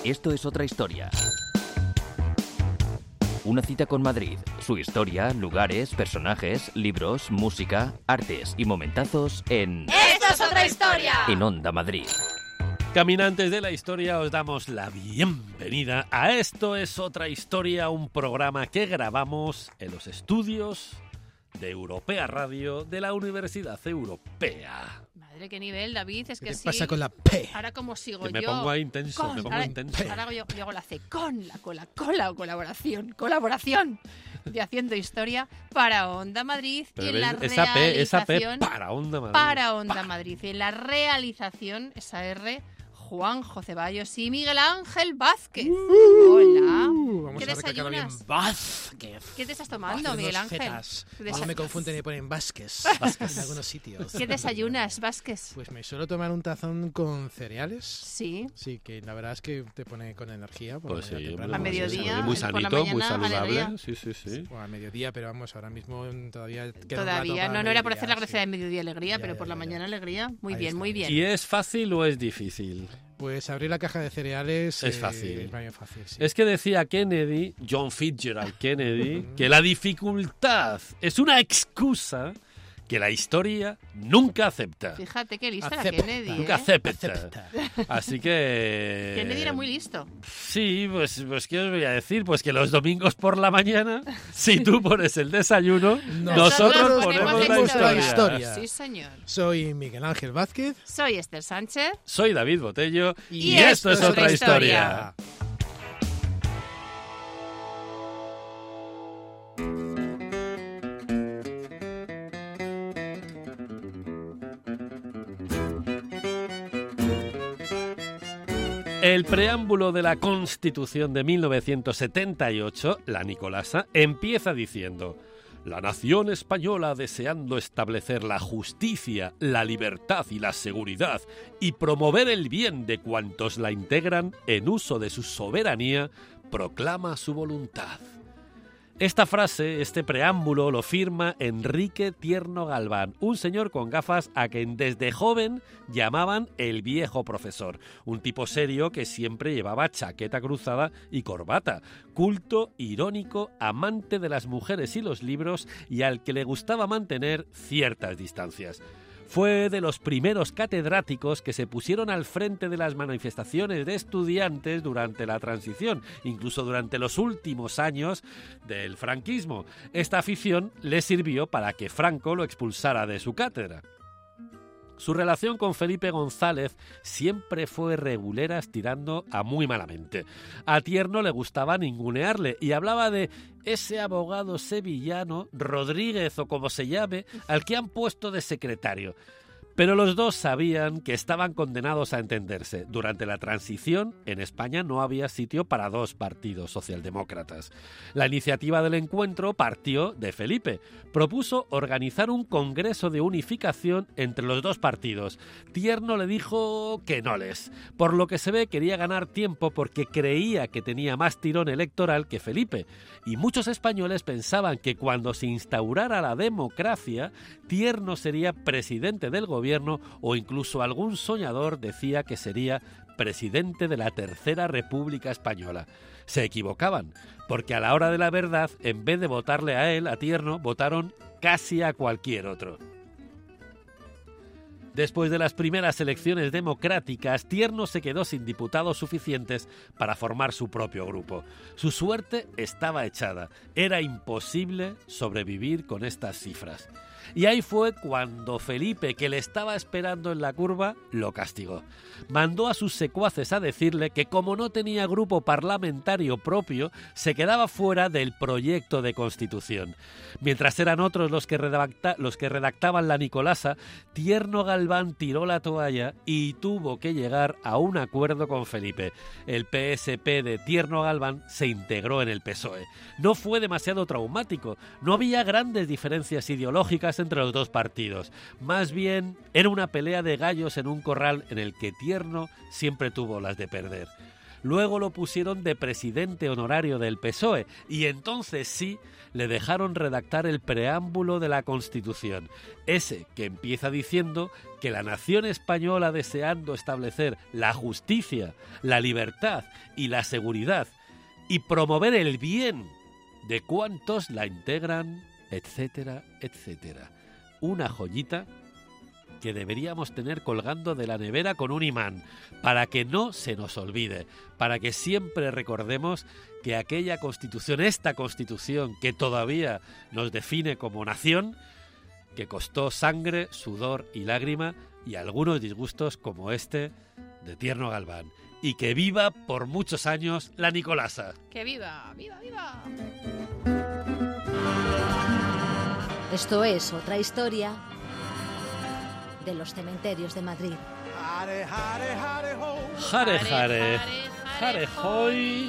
Esto es otra historia. Una cita con Madrid, su historia, lugares, personajes, libros, música, artes y momentazos en... ¡Esto es otra historia! En Onda Madrid. Caminantes de la historia, os damos la bienvenida a Esto es otra historia, un programa que grabamos en los estudios de Europea Radio de la Universidad Europea. Madre, qué nivel, David, es que ¿Qué sí. pasa con la P? Ahora como sigo Que me yo. pongo ahí intenso, con, me pongo ahora, intenso. Ahora yo hago la C con la cola o colaboración de Haciendo Historia para Onda Madrid. Pero y en la ves, esa P realización para Onda Madrid. para Onda Madrid. Y en la realización, esa R, Juanjo Ceballos y Miguel Ángel Vázquez. Hola. Vamos ¿Qué a recalcar bien desayunas? Vázquez. ¿Qué te estás tomando, Hace Miguel dos Ángel? zetas. ¿Qué Luego me confunden y ponen Vázquez en algunos sitios. ¿Qué desayunas, Vázquez? Pues me suelo tomar un tazón con cereales. Sí. Sí, que la verdad es que te pone con energía. por Pues la sí, mañana temprano. A mediodía, muy por la sanito, muy mañana, saludable. alegría. Sí. O a mediodía, pero vamos, ahora mismo todavía queda un rato Todavía, para no era por mediodía, hacer la gracia sí. de mediodía alegría, pero Ya, por la ya. mañana alegría. Muy Ahí bien, está, muy ahí bien. ¿Y es fácil o es difícil? Pues abrir la caja de cereales Es fácil. Es muy fácil, sí. Es que decía Kennedy, John Fitzgerald Kennedy, que la dificultad es una excusa que la historia nunca acepta. Fíjate qué listo era Acepta. Kennedy, Nunca ¿eh? acepta. Así que... Kennedy era muy listo. Sí, pues ¿qué os voy a decir? Pues que los domingos por la mañana, si tú pones el desayuno, nosotros ponemos la historia. Sí, señor. Soy Miguel Ángel Vázquez. Soy Esther Sánchez. Soy David Botello Y esto es otra historia. El preámbulo de la Constitución de 1978, la Nicolasa, empieza diciendo: la nación española, deseando establecer la justicia, la libertad y la seguridad y promover el bien de cuantos la integran en uso de su soberanía, proclama su voluntad. Esta frase, este preámbulo, lo firma Enrique Tierno Galván, un señor con gafas a quien desde joven llamaban el viejo profesor, un tipo serio que siempre llevaba chaqueta cruzada y corbata, culto, irónico, amante de las mujeres y los libros y al que le gustaba mantener ciertas distancias. Fue de los primeros catedráticos que se pusieron al frente de las manifestaciones de estudiantes durante la transición, incluso durante los últimos años del franquismo. Esta afición le sirvió para que Franco lo expulsara de su cátedra. Su relación con Felipe González siempre fue regulera, tirando a muy malamente. A Tierno le gustaba ningunearle y hablaba de ese abogado sevillano, Rodríguez o como se llame, al que han puesto de secretario. Pero los dos sabían que estaban condenados a entenderse. Durante la transición, en España no había sitio para dos partidos socialdemócratas. La iniciativa del encuentro partió de Felipe. Propuso organizar un congreso de unificación entre los dos partidos. Tierno le dijo que no les. Por lo que se ve, quería ganar tiempo porque creía que tenía más tirón electoral que Felipe. Y muchos españoles pensaban que cuando se instaurara la democracia, Tierno sería presidente del gobierno o incluso algún soñador decía que sería presidente de la Tercera República Española. Se equivocaban, porque a la hora de la verdad, en vez de votarle a él, a Tierno, votaron casi a cualquier otro. Después de las primeras elecciones democráticas, Tierno se quedó sin diputados suficientes para formar su propio grupo. Su suerte estaba echada. Era imposible sobrevivir con estas cifras. Y ahí fue cuando Felipe, que le estaba esperando en la curva, lo castigó. Mandó a sus secuaces a decirle que como no tenía grupo parlamentario propio, se quedaba fuera del proyecto de Constitución. Mientras eran otros los que redactaban la Nicolasa, Tierno Galván tiró la toalla y tuvo que llegar a un acuerdo con Felipe. El PSP de Tierno Galván se integró en el PSOE. No fue demasiado traumático, no había grandes diferencias ideológicas entre los dos partidos. Más bien, era una pelea de gallos en un corral en el que Tierno siempre tuvo las de perder. Luego lo pusieron de presidente honorario del PSOE y entonces sí le dejaron redactar el preámbulo de la Constitución, ese que empieza diciendo que la nación española, deseando establecer la justicia, la libertad y la seguridad y promover el bien de cuantos la integran, etcétera, etcétera. Una joyita que deberíamos tener colgando de la nevera con un imán, para que no se nos olvide, para que siempre recordemos que aquella Constitución, esta Constitución que todavía nos define como nación, que costó sangre, sudor y lágrima y algunos disgustos como este de Tierno Galván. Y que viva por muchos años la Nicolasa. ¡Que viva! ¡Viva, viva! Esto es otra historia de los cementerios de Madrid. Jare, jare, jare, hoy.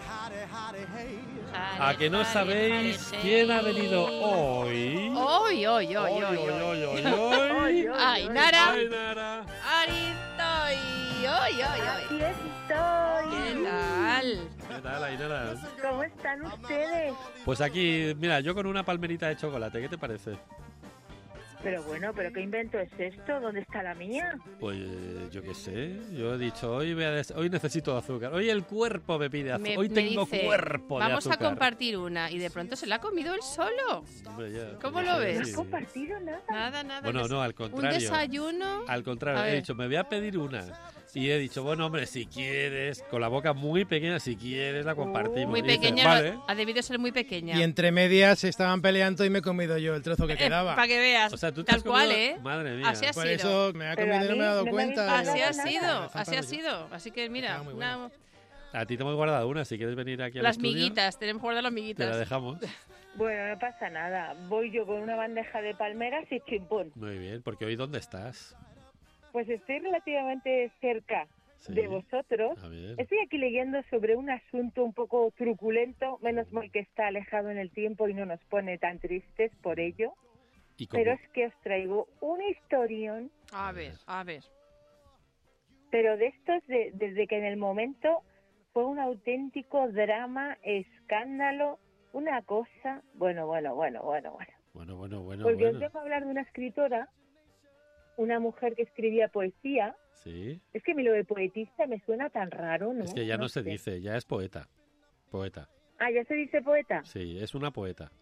¿A que no sabéis quién ha venido hoy? ¡Hoy, hoy, hoy, hoy, hoy! ¡Ay, Nara! ¡Ay, Nara! ¡Aquí estoy! ¡Hoy, hoy, Aquí hoy! estoy. ¿Qué tal? ¿Qué tal, Ainara? ¿Cómo están ustedes? Pues aquí, mira, yo con una palmerita de chocolate, ¿qué te parece? Pero bueno, ¿pero qué invento es esto? ¿Dónde está la mía? Pues yo qué sé, yo he dicho, hoy necesito azúcar, hoy el cuerpo me pide azúcar, hoy tengo dice, cuerpo de vamos azúcar. a compartir una y de pronto se la ha comido él solo. Hombre, ya, ¿Cómo sí, lo sí, ves? ¿No sí. has compartido nada? Nada, nada. Bueno, no, al Un contrario. desayuno. Al contrario, A he ver. dicho, me voy a pedir una. Y he dicho, bueno, hombre, si quieres, con la boca muy pequeña, si quieres la compartimos. Muy Y dice, pequeña, vale. ha debido ser muy pequeña. Y entre medias se estaban peleando y me he comido yo el trozo que quedaba. Para que veas. O sea, tú te Tal has comido- cual, ¿eh? Madre mía. Así ha Por sido. eso me ha Pero comido a y no mí me he dado no me cuenta. habéis Así ha nada. sido, Me he así ha zampado yo. sido. Así que mira, Estaba muy buena. una- A ti te hemos guardado una, si quieres venir aquí al las estudio, miguitas, tenemos que guardar las te la miguitas. dejamos. Bueno, no pasa nada. Voy yo con una bandeja de palmeras y chimpún. Muy bien, porque hoy ¿dónde estás? Pues estoy relativamente cerca Sí. de vosotros. A ver. Estoy aquí leyendo sobre un asunto un poco truculento, menos mal que está alejado en el tiempo y no nos pone tan tristes por ello. ¿Y cómo? Pero es que os traigo una historión, A ver, a ver. pero de estos desde que en el momento fue un auténtico drama, escándalo, una cosa, bueno. Bueno. Porque os vengo a hablar de una escritora, una mujer que escribía poesía. Sí. Es que a mí lo de poetista me suena tan raro, ¿no? Es que ya no se sé. dice, ya es poeta. Poeta. Ah, ¿ya se dice poeta? Sí, es una poeta.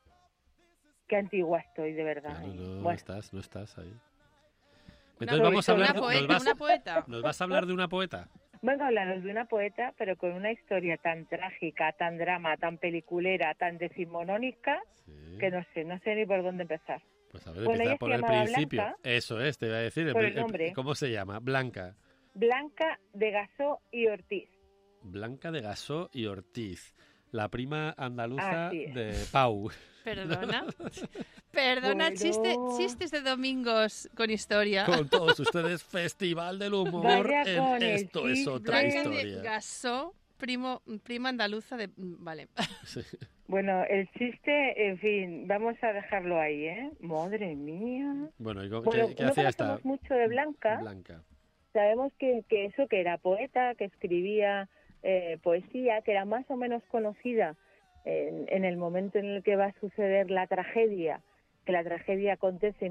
Qué antigua estoy, de verdad. Claro, no Bueno, estás ahí. Una Entonces vamos a hablar, una poeta, nos, vas, una poeta. ¿nos vas a hablar de una poeta? vengo a hablaros de una poeta, pero con una historia tan trágica, tan drama, tan peliculera, tan decimonónica, Sí. que no sé ni por dónde empezar. Pues a ver, Bueno, empieza ella por se el llamaba principio. Blanca. Eso es, te iba a decir. Por el nombre. ¿Cómo se llama? Blanca. Blanca de Gasó y Ortiz. Blanca de Gasó y Ortiz. La prima andaluza Así es. de Pau. Perdona. Perdona, Bueno. chistes de domingos con historia. Con todos ustedes, Festival del Humor. Vaya en con el Esto es chiste. otra Blanca de historia. Gasó, prima andaluza de... Vale. Sí. Bueno, el chiste, en fin, vamos a dejarlo ahí, ¿eh? Madre mía. Bueno, ¿y Bueno, qué no hacía esta conocemos mucho de Blanca. Blanca? Sabemos que eso, que era poeta, que escribía poesía, que era más o menos conocida en el momento en el que va a suceder la tragedia, que la tragedia acontece en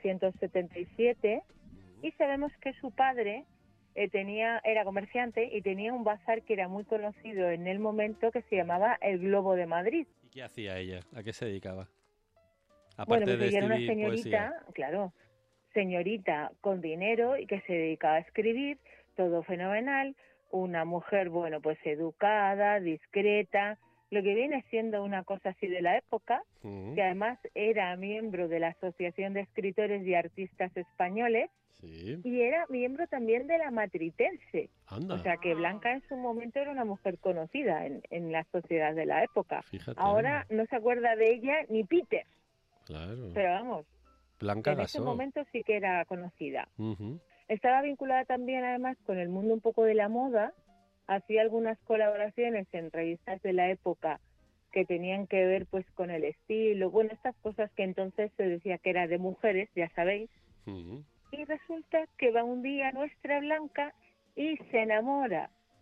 1877, y sabemos que su padre era comerciante y tenía un bazar que era muy conocido en el momento, que se llamaba El Globo de Madrid. ¿Y qué hacía ella? ¿A qué se dedicaba? Bueno, Aparte pues de ella era una escribir señorita, poesía. claro, señorita con dinero y que se dedicaba a escribir, todo fenomenal, una mujer, bueno, pues educada, discreta, lo que viene siendo una cosa así de la época, Ujú. que además era miembro de la Asociación de Escritores y Artistas Españoles Sí. y era miembro también de la Matritense. Anda. O sea que Blanca en su momento era una mujer conocida en la sociedad de la época. Fíjate. Ahora no se acuerda de ella ni Peter, Claro. pero vamos, Blanca en ese Gasó. momento sí que era conocida. Ujú. Estaba vinculada también además con el mundo un poco de la moda, hacía algunas colaboraciones en revistas de la época que tenían que ver pues con el estilo, bueno, estas cosas que entonces se decía que era de mujeres, ya sabéis, Ujú. y resulta que va un día nuestra Blanca y se enamora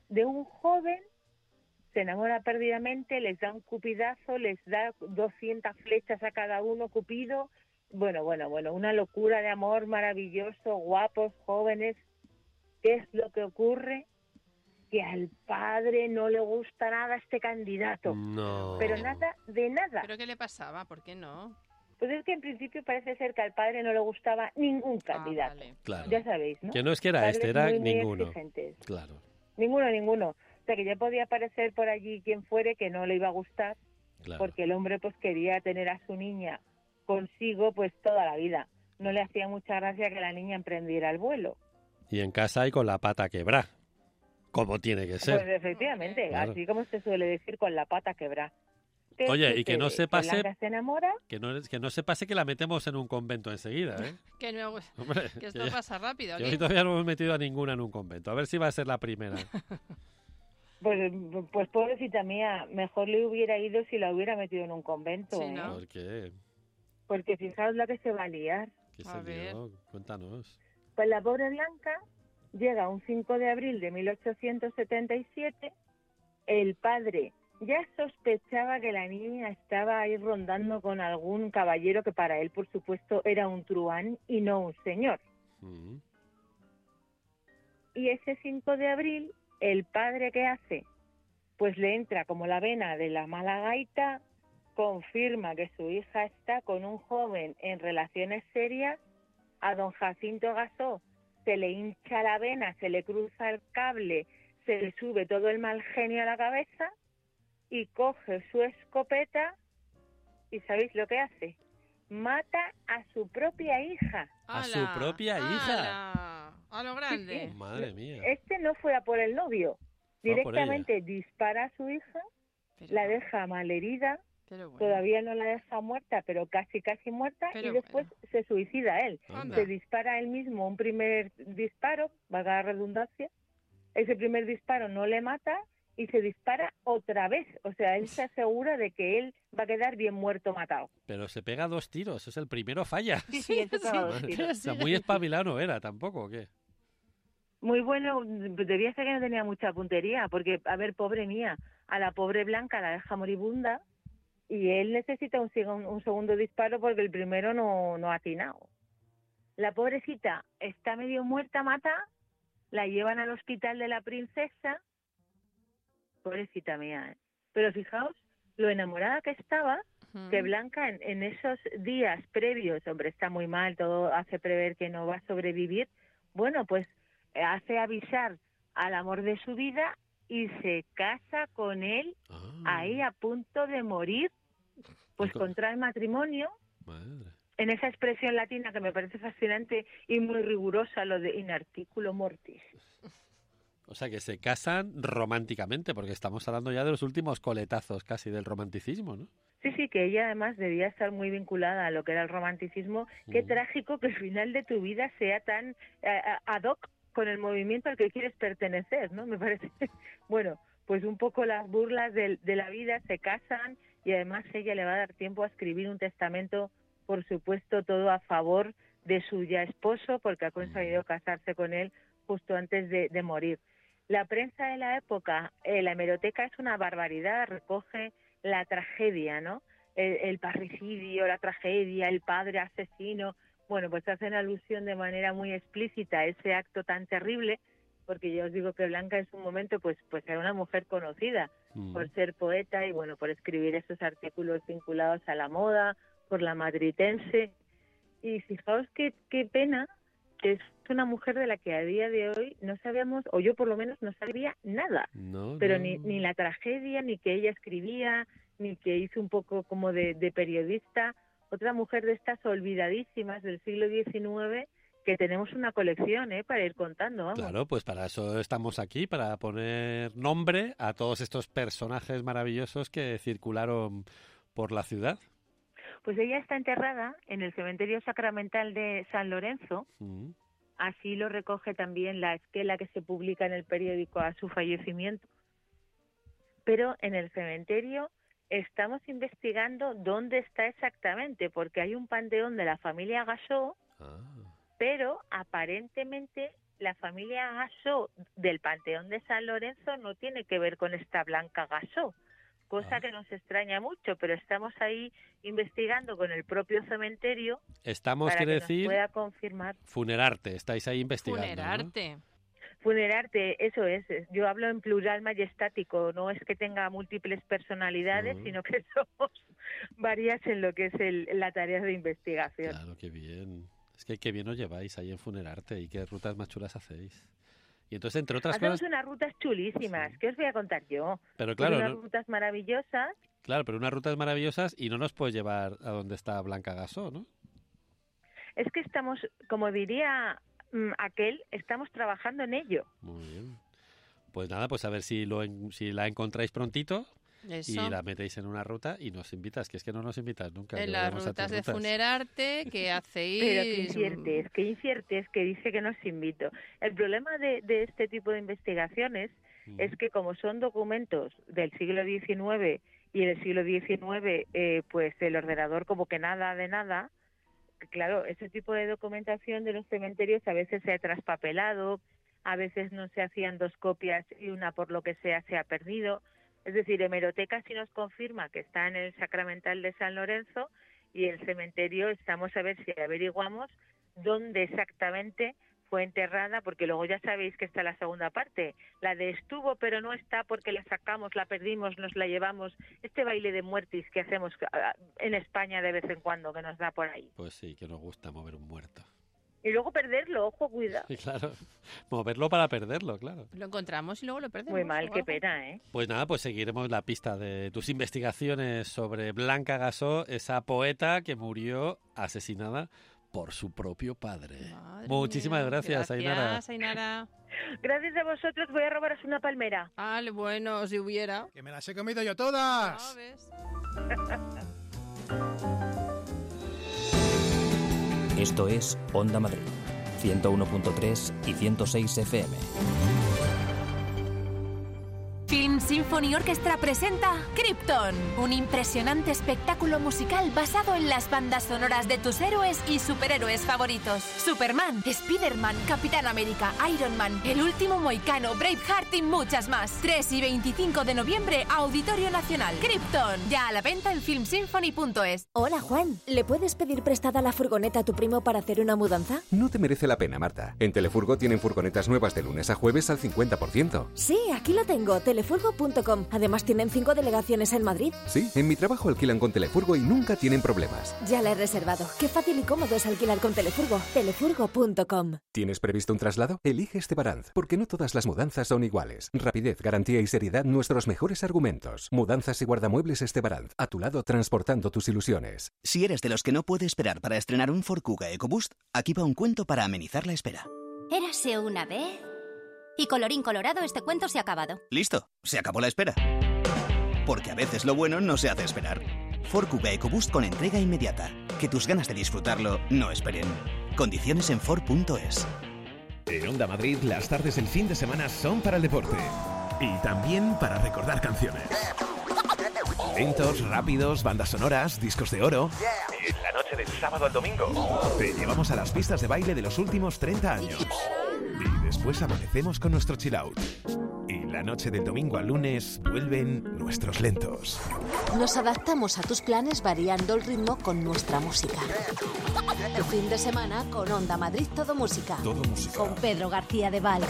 de un joven, se enamora perdidamente, les da un cupidazo, les da 200 flechas a cada uno, Cupido. Bueno, una locura de amor maravilloso, guapos, jóvenes. ¿Qué es lo que ocurre? Que al padre no le gusta nada este candidato. No. Pero nada de nada. ¿Pero qué le pasaba? ¿Por qué no? Pues es que en principio parece ser que al padre no le gustaba ningún candidato. Vale. Claro. Ya sabéis, ¿no? Que no es que era Padres este, era muy, muy ninguno. exigentes. Claro. Ninguno. O sea, que ya podía aparecer por allí quien fuere que no le iba a gustar, Claro. porque el hombre pues quería tener a su niña consigo pues toda la vida. No le hacía mucha gracia que la niña emprendiera el vuelo. Y en casa y con la pata quebrada. Como tiene que ser. Pues efectivamente, Claro. así como se suele decir, con la pata quebrada. Oye, y que no se pase- Blanca se enamora. Que no se pase que la metemos en un convento enseguida, ¿eh? Que, no, Hombre, que esto pasa rápido. que ¿qué? hoy todavía no hemos metido a ninguna en un convento. A ver si va a ser la primera. Pues pobrecita mía, mejor le hubiera ido si la hubiera metido en un convento, Sí, ¿eh? ¿no? ¿Por qué? Porque fijaos la que se va a liar. ¿Qué A se ver. dio? Cuéntanos. Pues la pobre Blanca llega un 5 de abril de 1877, el padre ya sospechaba que la niña estaba ahí rondando con algún caballero que para él, por supuesto, era un truán y no un señor. Mm. Y ese 5 de abril, el padre, ¿qué hace? Pues le entra como la vena de la mala gaita, confirma que su hija está con un joven en relaciones serias, a don Jacinto Gasó se le hincha la vena, se le cruza el cable, se le sube todo el mal genio a la cabeza y coge su escopeta y ¿sabéis lo que hace? Mata a su propia hija. A su ¡Hala! propia hija. ¡Hala! A lo grande. Madre mía. Este no fue a por el novio, Fue a por directamente dispara a su hija, Pero- la deja malherida, pero bueno. todavía no la deja muerta, pero casi muerta, Pero y después se suicida él. Anda. Se dispara él mismo un primer disparo, valga la redundancia, ese primer disparo no le mata y se dispara otra vez, o sea, él se asegura de que él va a quedar bien muerto matado. Pero se pega 2 tiros. Es el primero falla. Sí, él se pega dos Madre. tiros. O sea, muy espabilado no era tampoco, ¿o qué? Muy bueno, debía ser que no tenía mucha puntería, porque, a ver, pobre mía, a la pobre Blanca la deja moribunda y él necesita un segundo disparo porque el primero no ha atinado. La pobrecita está medio muerta, mata, la llevan al hospital de la princesa, pobrecita mía, ¿eh? Pero fijaos lo enamorada que estaba, Ujú. que Blanca en esos días previos, hombre, está muy mal, todo hace prever que no va a sobrevivir, bueno, pues hace avisar al amor de su vida y se casa con él Ah, ahí a punto de morir, pues Y con- contrae matrimonio, madre. en esa expresión latina que me parece fascinante y muy rigurosa, lo de in articulo mortis. O sea, que se casan románticamente, porque estamos hablando ya de los últimos coletazos casi del romanticismo, ¿no? Sí, que ella además debía estar muy vinculada a lo que era el romanticismo. Qué Mm. trágico que el final de tu vida sea tan ad hoc con el movimiento al que quieres pertenecer, ¿no? Me parece. Bueno, pues un poco las burlas de la vida, se casan y además ella le va a dar tiempo a escribir un testamento, por supuesto, todo a favor de su ya esposo, porque ha conseguido casarse con él justo antes de morir. La prensa de la época, la hemeroteca es una barbaridad, recoge la tragedia, ¿no? El parricidio, la tragedia, el padre asesino. Bueno, pues hacen alusión de manera muy explícita a ese acto tan terrible, porque yo os digo que Blanca en su momento pues era una mujer conocida Mm. por ser poeta y bueno, por escribir esos artículos vinculados a la moda, por la madritense. Y fijaos qué pena que es una mujer de la que a día de hoy no sabíamos, o yo por lo menos no sabía nada, No, pero no. ni la tragedia, ni que ella escribía, ni que hizo un poco como de periodista. Otra mujer de estas olvidadísimas del siglo XIX que tenemos una colección para ir contando, vamos. Claro, pues para eso estamos aquí, para poner nombre a todos estos personajes maravillosos que circularon por la ciudad. Pues ella está enterrada en el cementerio sacramental de San Lorenzo. Mm. Así lo recoge también la esquela que se publica en el periódico a su fallecimiento. Pero en el cementerio estamos investigando dónde está exactamente, porque hay un panteón de la familia Gasó, Ah. pero aparentemente la familia Gassó del Panteón de San Lorenzo no tiene que ver con esta Blanca Gassó, cosa que nos extraña mucho, pero estamos ahí investigando con el propio cementerio Estamos, para quiere que decir, nos pueda confirmar. Funerarte, estáis ahí investigando, ¿no? Funerarte. Funerarte, eso es. Yo hablo en plural majestático, no es que tenga múltiples personalidades, Mm. sino que somos varias en lo que es la tarea de investigación. Claro, qué bien. Es que qué bien os lleváis ahí en Funerarte y qué rutas más chulas hacéis. Y entonces, entre otras Hacemos cosas... unas rutas chulísimas, Sí. ¿qué os voy a contar yo? Pero claro, unas ¿no? rutas maravillosas. Claro, pero unas rutas maravillosas y no nos puedes llevar a donde está Blanca Gassó, ¿no? Es que estamos, como diría aquel, estamos trabajando en ello. Muy bien. Pues nada, pues a ver si si la encontráis prontito Eso. y la metéis en una ruta y nos invitas, que es que no nos invitas nunca. En que las vayamos a tus rutas de rutas. Funerarte, que hacéis... Pero que inciertes, que dice que nos invito. El problema de este tipo de investigaciones es que como son documentos del siglo XIX y en el siglo XIX pues el ordenador como que nada de nada, claro, ese tipo de documentación de los cementerios a veces se ha traspapelado, a veces no se hacían dos copias y una por lo que sea se ha perdido. Es decir, hemeroteca sí nos confirma que está en el Sacramental de San Lorenzo y el cementerio estamos a ver si averiguamos dónde exactamente fue enterrada, porque luego ya sabéis que está la segunda parte, la de estuvo pero no está porque la sacamos, la perdimos, nos la llevamos, este baile de muertis que hacemos en España de vez en cuando, que nos da por ahí. Pues sí, que nos gusta mover un muerto. Y luego perderlo, ojo, cuidado. Y claro, moverlo para perderlo, claro. Lo encontramos y luego lo perdemos. Muy mal, o qué algo. pena, ¿eh? Pues nada, pues seguiremos la pista de tus investigaciones sobre Blanca Gassó, esa poeta que murió asesinada por su propio padre. Madre Muchísimas mía. gracias, Ainara. Gracias, Ainara. Gracias a vosotros, voy a robaros una palmera. Vale, bueno, si hubiera. Que me las he comido yo todas. ¿Sabes? Esto es Onda Madrid, 101.3 y 106 FM. Film Symphony Orchestra presenta Krypton, un impresionante espectáculo musical basado en las bandas sonoras de tus héroes y superhéroes favoritos. Superman, Spider-Man, Capitán América, Iron Man, El Último Mohicano, Braveheart y muchas más. 3 y 25 de noviembre, Auditorio Nacional. Krypton, ya a la venta en filmsymphony.es. Hola, Juan. ¿Le puedes pedir prestada la furgoneta a tu primo para hacer una mudanza? No te merece la pena, Marta. En Telefurgo tienen furgonetas nuevas de lunes a jueves al 50%. Sí, aquí la tengo, telefurgo.com. Además tienen 5 delegaciones en Madrid. Sí, en mi trabajo alquilan con Telefurgo y nunca tienen problemas. Ya la he reservado. Qué fácil y cómodo es alquilar con Telefurgo. Telefurgo.com. ¿Tienes previsto un traslado? Elige Estebaranz, porque no todas las mudanzas son iguales. Rapidez, garantía y seriedad, nuestros mejores argumentos. Mudanzas y guardamuebles Estebaranz, a tu lado transportando tus ilusiones. Si eres de los que no puede esperar para estrenar un Ford Kuga EcoBoost, aquí va un cuento para amenizar la espera. Érase una vez... Y colorín colorado, este cuento se ha acabado. Listo, se acabó la espera. Porque a veces lo bueno no se hace esperar. Ford Kuga EcoBoost con entrega inmediata. Que tus ganas de disfrutarlo no esperen. Condiciones en Ford.es. En Onda Madrid, las tardes del fin de semana son para el deporte. Y también para recordar canciones. Lentos, rápidos, bandas sonoras, discos de oro. En la noche del sábado al domingo, te llevamos a las pistas de baile de los últimos 30 años. Y después amanecemos con nuestro chill out. Y la noche del domingo al lunes vuelven nuestros lentos. Nos adaptamos a tus planes variando el ritmo con nuestra música. Tu fin de semana con Onda Madrid Todo Música. Todo música. Con Pedro García de Val.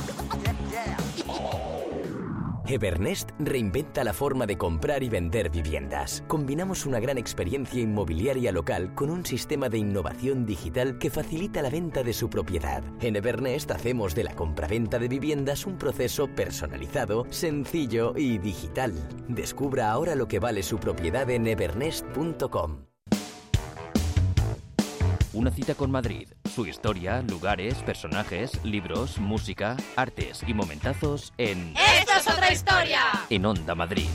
Evernest reinventa la forma de comprar y vender viviendas. Combinamos una gran experiencia inmobiliaria local con un sistema de innovación digital que facilita la venta de su propiedad. En Evernest hacemos de la compraventa de viviendas un proceso personalizado, sencillo y digital. Descubra ahora lo que vale su propiedad en evernest.com. Una cita con Madrid, su historia, lugares, personajes, libros, música, artes y momentazos en... ¡Esto es otra historia! En Onda Madrid.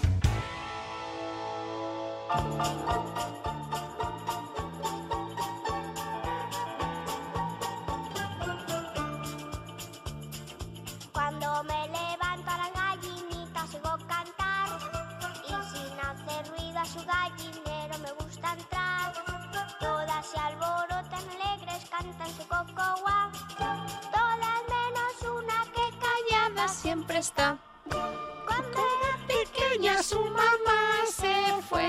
Cuando me levanto a la gallinita oigo cantar y sin hacer ruido a su gallinero me gusta entrar. Todas se alborotan alegres, cantan su coco guau, todas menos siempre está. Cuando era pequeña su mamá se fue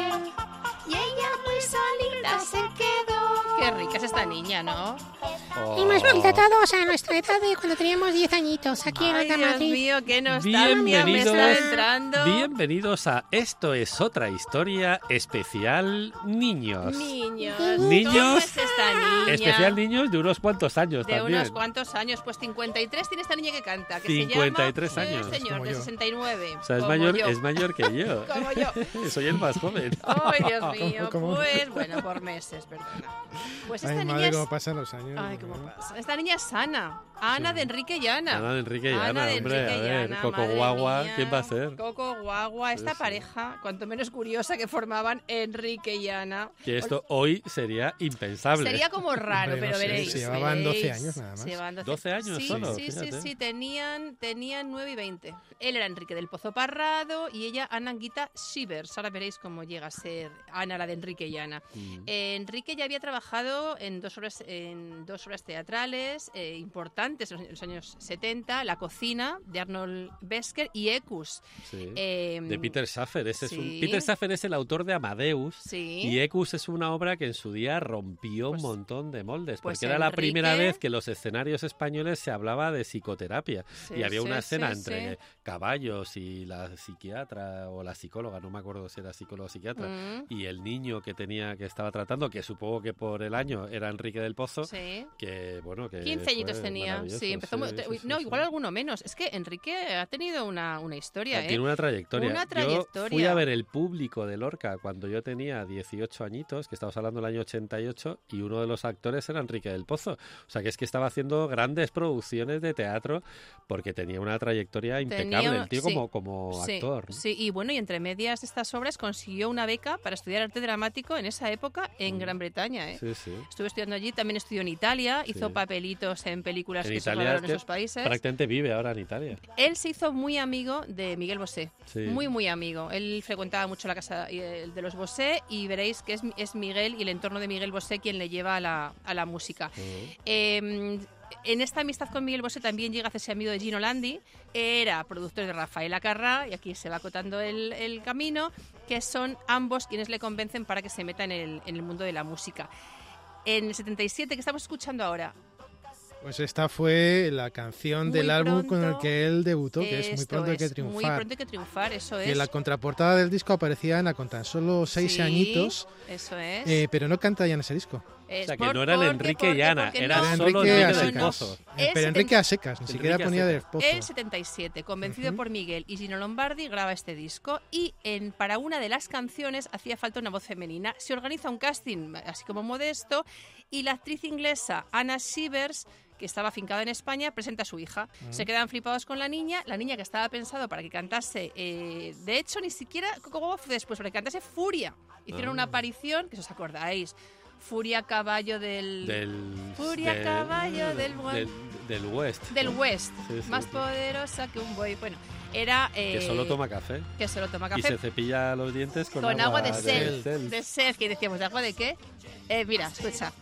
y ella muy solita se quedó. Qué rica es esta niña, ¿no? Hemos maltratado a nuestra edad de cuando teníamos 10 añitos aquí en Onda Madrid. Dios mío, qué nostalgia me está entrando. Bienvenidos a Esto es otra historia especial niños. Niños. Niños. ¿Cómo es esta niña? Especial niños de unos cuantos años de también. unos cuantos años. Pues 53 tiene esta niña que canta. Que 53 se llama, años. Señor, como de yo. 69. O sea, es mayor que yo. Como yo. Soy el más joven. Ay, Dios mío. ¿Cómo? Pues bueno, por meses, perdona. Pues esta Ay, niña madre, es... cómo pasan los años. Ay, cómo pasa. Esta niña es Ana. Ana de Enrique y Ana. Ana de Enrique y Ana Ana, de hombre, Enrique a y ver, Ana, Coco madre Guagua, mía. ¿quién va a ser? Coco Guagua, esta pareja, cuanto menos curiosa que formaban Enrique y Ana. Que esto hoy sería impensable. Sería como raro, Hombre, pero no sé, veréis. se llevaban 12 veréis. años nada más. Se llevaban 12 años sí, solo, Sí, fíjate. sí, tenían 9 y 20. Él era Enrique del Pozo Parrado y ella Ana Anguita Shivers. Ahora veréis cómo llega a ser Ana, la de Enrique y Ana. Enrique ya había trabajado en dos obras teatrales importantes en los años 70, La cocina, de Arnold Besker, y Ecus. Sí. De Peter Schaffer. Peter Schaffer es el autor de Amadeus. Sí. Y Ecus es una obra que en su día rompió un montón de moldes. pues Porque era la Enrique- primera vez que en los escenarios españoles se hablaba de psicoterapia. Sí, y había una sí, escena sí, entre sí. caballos y la psiquiatra o la psicóloga, no me acuerdo si era psicóloga o psiquiatra, y el niño que estaba tratando, que supongo que por el año era Enrique del Pozo, Sí. que bueno, que 15 añitos fue tenía, maravilloso. sí, empezó no, igual alguno menos. Es que Enrique ha tenido una historia, Tiene una trayectoria. Una Yo trayectoria. fui a ver El Público de Lorca cuando yo tenía 18 añitos, que estamos hablando del año 88, y uno de los actores era Enrique del Pozo. O sea, que es que estaba haciendo grandes producciones de teatro porque tenía una trayectoria impecable, el tío sí, como sí, actor. ¿no? Sí, y bueno, y entre medias de estas obras consiguió una beca para estudiar arte dramático en esa época en Gran Bretaña, ¿eh? Sí, sí. Estuvo estudiando allí, también estudió en Italia, hizo Sí. papelitos en películas En que se Italia rodaron es en que esos países. prácticamente vive ahora en Italia. Él se hizo muy amigo de Miguel Bosé, Sí. muy amigo. Él frecuentaba mucho la casa de los Bosé y veréis que es Miguel y el entorno de Miguel Bosé quien le lleva a la música. En esta amistad con Miguel Bosé también llega a hacerse amigo de Gino Landi, era productor de Rafael Acarrá, y aquí se va acotando el camino, que son ambos quienes le convencen para que se meta en el mundo de la música. En el 77, que estamos escuchando ahora, Pues esta fue la canción Muy del álbum con el pronto, que él debutó, que es Muy esto pronto hay que es, triunfar. Muy pronto hay que triunfar, eso Que es. en la contraportada del disco aparecía Ana con tan solo 6 Sí, añitos, eso es. pero no canta ya en ese disco. O sea, que no era el Enrique y Ana, era Era solo Enrique a Enrique del secas. Pozo. Pero Enrique a secas, ni siquiera Enrique a ponía del secas. Pozo. El 77, convencido por Miguel y Gino Lombardi, graba este disco y para una de las canciones hacía falta una voz femenina. Se organiza un casting así como modesto y la actriz inglesa Anna Shivers, que estaba afincada en España, presenta a su hija. Se quedan flipados con la niña que estaba pensado para que cantase, de hecho ni siquiera Coco Guagua fue después, para que cantase Furia. Hicieron una aparición, que si os acordáis, Furia caballo del caballo del West. Del West, Sí, sí, más sí. poderosa que un buey. Bueno, era... Que solo toma café. Que solo toma Y café. se cepilla los dientes con agua de Cel. sed. De sed, que decíamos, ¿de agua de qué? Mira, escucha.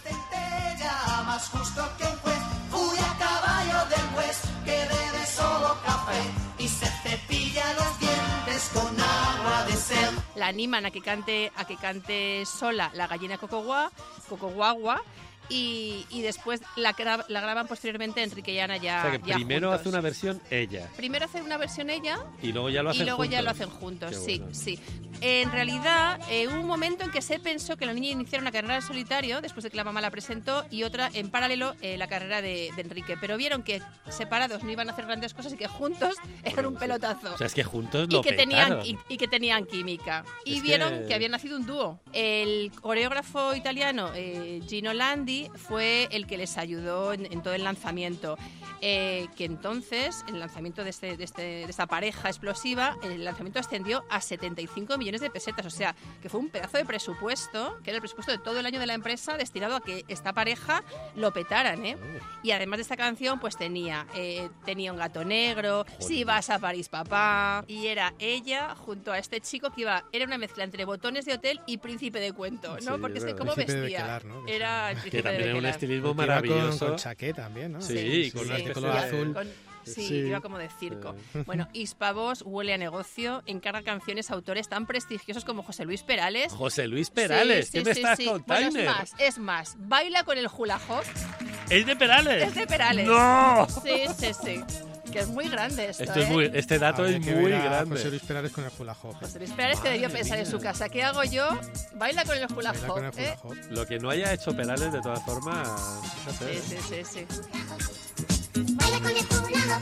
Ella más justo que un juez, fui a caballo del West, que bebe solo café y se cepilla los dientes con agua de sed. La animan a que cante sola la gallina Coco Guagua, y después la graban posteriormente Enrique y Ana ya. O sea, que ya primero juntos. hace una versión ella. Primero hace una versión ella Y luego ya lo hacen juntos. ya lo hacen juntos, Qué sí, bueno. sí. En realidad, hubo un momento en que se pensó que la niña iniciara una carrera en solitario, después de que la mamá la presentó, y otra en paralelo, la carrera de Enrique. Pero vieron que separados no iban a hacer grandes cosas y que juntos eran un pelotazo. O sea, es que juntos lo Y que tenían petaron. que tenían química. Y Es vieron que- que había nacido un dúo. El coreógrafo italiano Gino Landi fue el que les ayudó en todo el lanzamiento. Que entonces, el lanzamiento de esta pareja explosiva, el lanzamiento ascendió a 75 millones de pesetas. O sea, que fue un pedazo de presupuesto, que era el presupuesto de todo el año de la empresa, destinado a que esta pareja lo petaran, ¿eh? Y además de esta canción, pues tenía Un gato negro, Si vas a París, papá. Y era ella junto a este chico que era una mezcla entre Botones de Hotel y Príncipe de Cuento, ¿no? Sí, Porque es que verdad. cómo Príncipe de vestía. Bequelar, ¿no? Era el Que Príncipe de también era un Bequelar. estilismo Porque iba maravilloso. con chaqueta también, ¿no? Sí, con una de especie color de- azul. Sí, iba como de circo. Bueno, Hispavox huele a negocio, encarga canciones a autores tan prestigiosos como José Luis Perales. José Luis Perales, ¿qué me estás contando? Bueno, es más, baila con el hula hop. ¿Es de Perales? Es de Perales. ¡No! Sí. Que es muy grande esto, Este dato es muy grande. José Luis Perales con el hula hop. José Luis Perales que debió pensar en su casa. ¿Qué hago yo? Baila con el hula hop. Lo que no haya hecho Perales, de todas formas... Sí. Baila con el hula hop.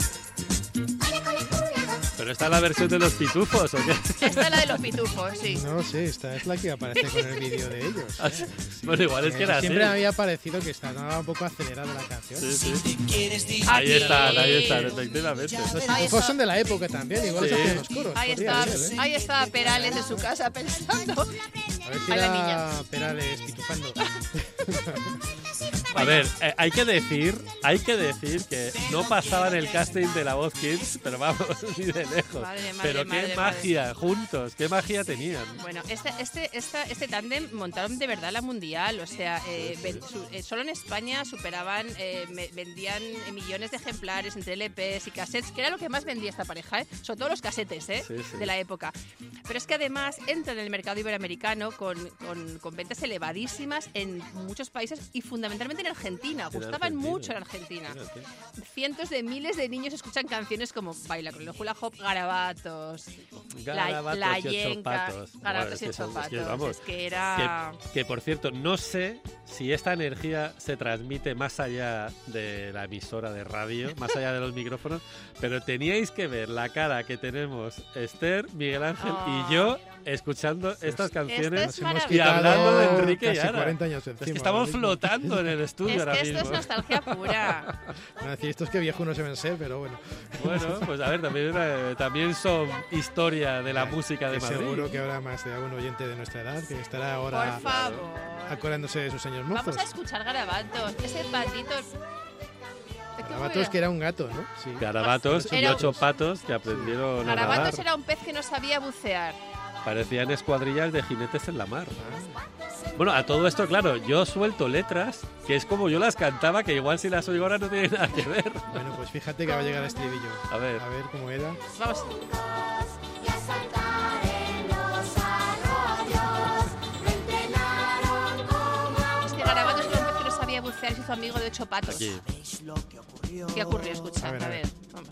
¿Pero esta es la versión de los pitufos o qué? Esta es la de los pitufos, sí. No sé, esta es la que aparece con el vídeo de ellos. Bueno, igual es que era siempre así. me había parecido que estaba un poco acelerada la canción. Sí. Ahí están, efectivamente. Los pitufos son de la época también, igual se hacían los coros. Ahí está Perales en su casa pensando. A ver si era Perales pitufando. A ver, hay que decir que no pasaban el casting de La Voz Kids, pero vamos, ni de lejos. Pero qué magia, juntos, qué magia tenían. Bueno, este tándem montaron de verdad la mundial, o sea, solo en España superaban, vendían millones de ejemplares entre LPs y cassettes, que era lo que más vendía esta pareja, sobre todo los casetes de la época. Pero es que además entran en el mercado iberoamericano con ventas elevadísimas en muchos países y fundamentalmente en Argentina. Gustaban mucho en Argentina. Cientos de miles de niños escuchan canciones como Baila con el hula hop, Garabatos, La Yenca, Garabatos y Ocho Patos. Es que era... Que por cierto, no sé si esta energía se transmite más allá de la emisora de radio, más allá de los micrófonos, pero teníais que ver la cara que tenemos Esther, Miguel Ángel y yo escuchando estas canciones y hablando de Enrique y Ana. 40 años encima, es que estamos flotando en el estudio ahora mismo. Esto es nostalgia pura. Van a decir, estos que viejos no se ven ser, pero bueno. Bueno, pues a ver, también son historia de la música de Madrid. Seguro que habrá más de algún oyente de nuestra edad que estará ahora acordándose de sus años mozos. Vamos a escuchar Garabatos, ese patito... Garabatos que era un gato, ¿no? Sí. Garabatos y 8 patos que aprendieron a nadar. Garabatos era un pez que no sabía bucear. Parecían escuadrillas de jinetes en la mar. Bueno, a todo esto, claro, yo suelto letras que es como yo las cantaba, que igual si las oigo ahora no tiene nada que ver. Bueno, pues fíjate que va a llegar el estribillo. A ver cómo era. Vamos. Es que Garabatos era un pez que no sabía bucear y se hizo amigo de 8 patos. Aquí. ¿Qué ocurrió? Escucha, a ver. Vamos.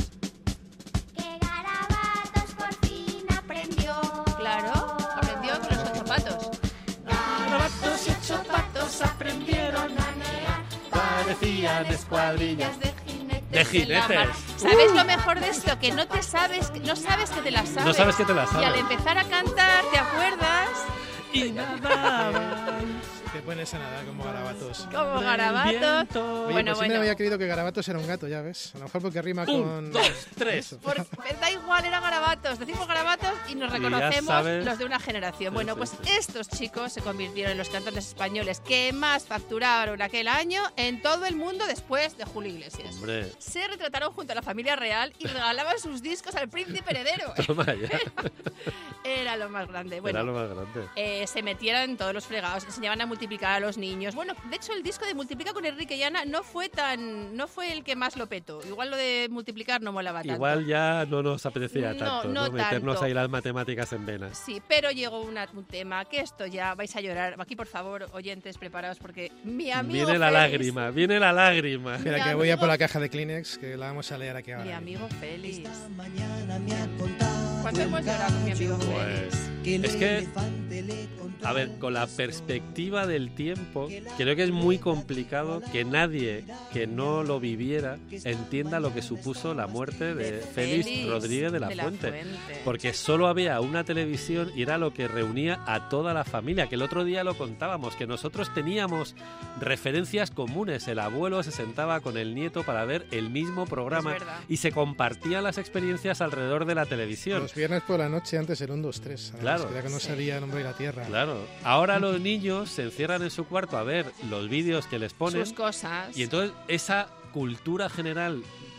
Claro, aprendió con los 8 patos. Garabatos y 8 patos aprendieron a nadar. Parecían escuadrillas de jinetes. ¿Sabes lo mejor de esto? Que no sabes que te la sabes. No sabes que te la sabes. Y al empezar a cantar, ¿te acuerdas? Y nadaban. Te pones a nadar como Garabatos. Como Garabatos. Oye, bueno, siempre había creído que Garabatos era un gato, ya ves. A lo mejor porque rima con... 1, 2, 3. Da igual, era Garabatos. Decimos Garabatos y nos reconocemos los de una generación. Bueno, pues estos chicos se convirtieron en los cantantes españoles que más facturaron aquel año en todo el mundo después de Julio Iglesias. Hombre. Se retrataron junto a la familia real y regalaban sus discos al príncipe heredero. Toma ya. Era lo más grande. Bueno, era lo más grande. Se metieran en todos los fregados, enseñaban a multiplicar a los niños. Bueno, de hecho el disco de Multiplica con Enrique y Ana no fue el que más lo petó. Igual lo de multiplicar no molaba tanto. Igual ya no nos apetecía tanto, no meternos tanto. ahí las matemáticas en venas. Sí, pero llegó un tema que esto ya vais a llorar. Aquí, por favor, oyentes, preparaos porque mi amigo Viene la Félix, lágrima. Espera, que voy a por la caja de Kleenex, que la vamos a leer aquí ahora. Mi amigo Félix. ¿Cuánto hemos llorado con mi amigo Félix? Es que, a ver, con la perspectiva del tiempo, creo que es muy complicado que nadie que no lo viviera entienda lo que supuso la muerte de Félix Rodríguez de la Fuente. Porque solo había una televisión y era lo que reunía a toda la familia. Que el otro día lo contábamos, que nosotros teníamos referencias comunes. El abuelo se sentaba con el nieto para ver el mismo programa y se compartían las experiencias alrededor de la televisión. Los viernes por la noche antes el 1, 2, 3. Claro. Que no salía el hombre y la tierra. Claro. Ahora los niños se encierran en su cuarto a ver los vídeos que les ponen. Sus cosas. Y entonces esa cultura general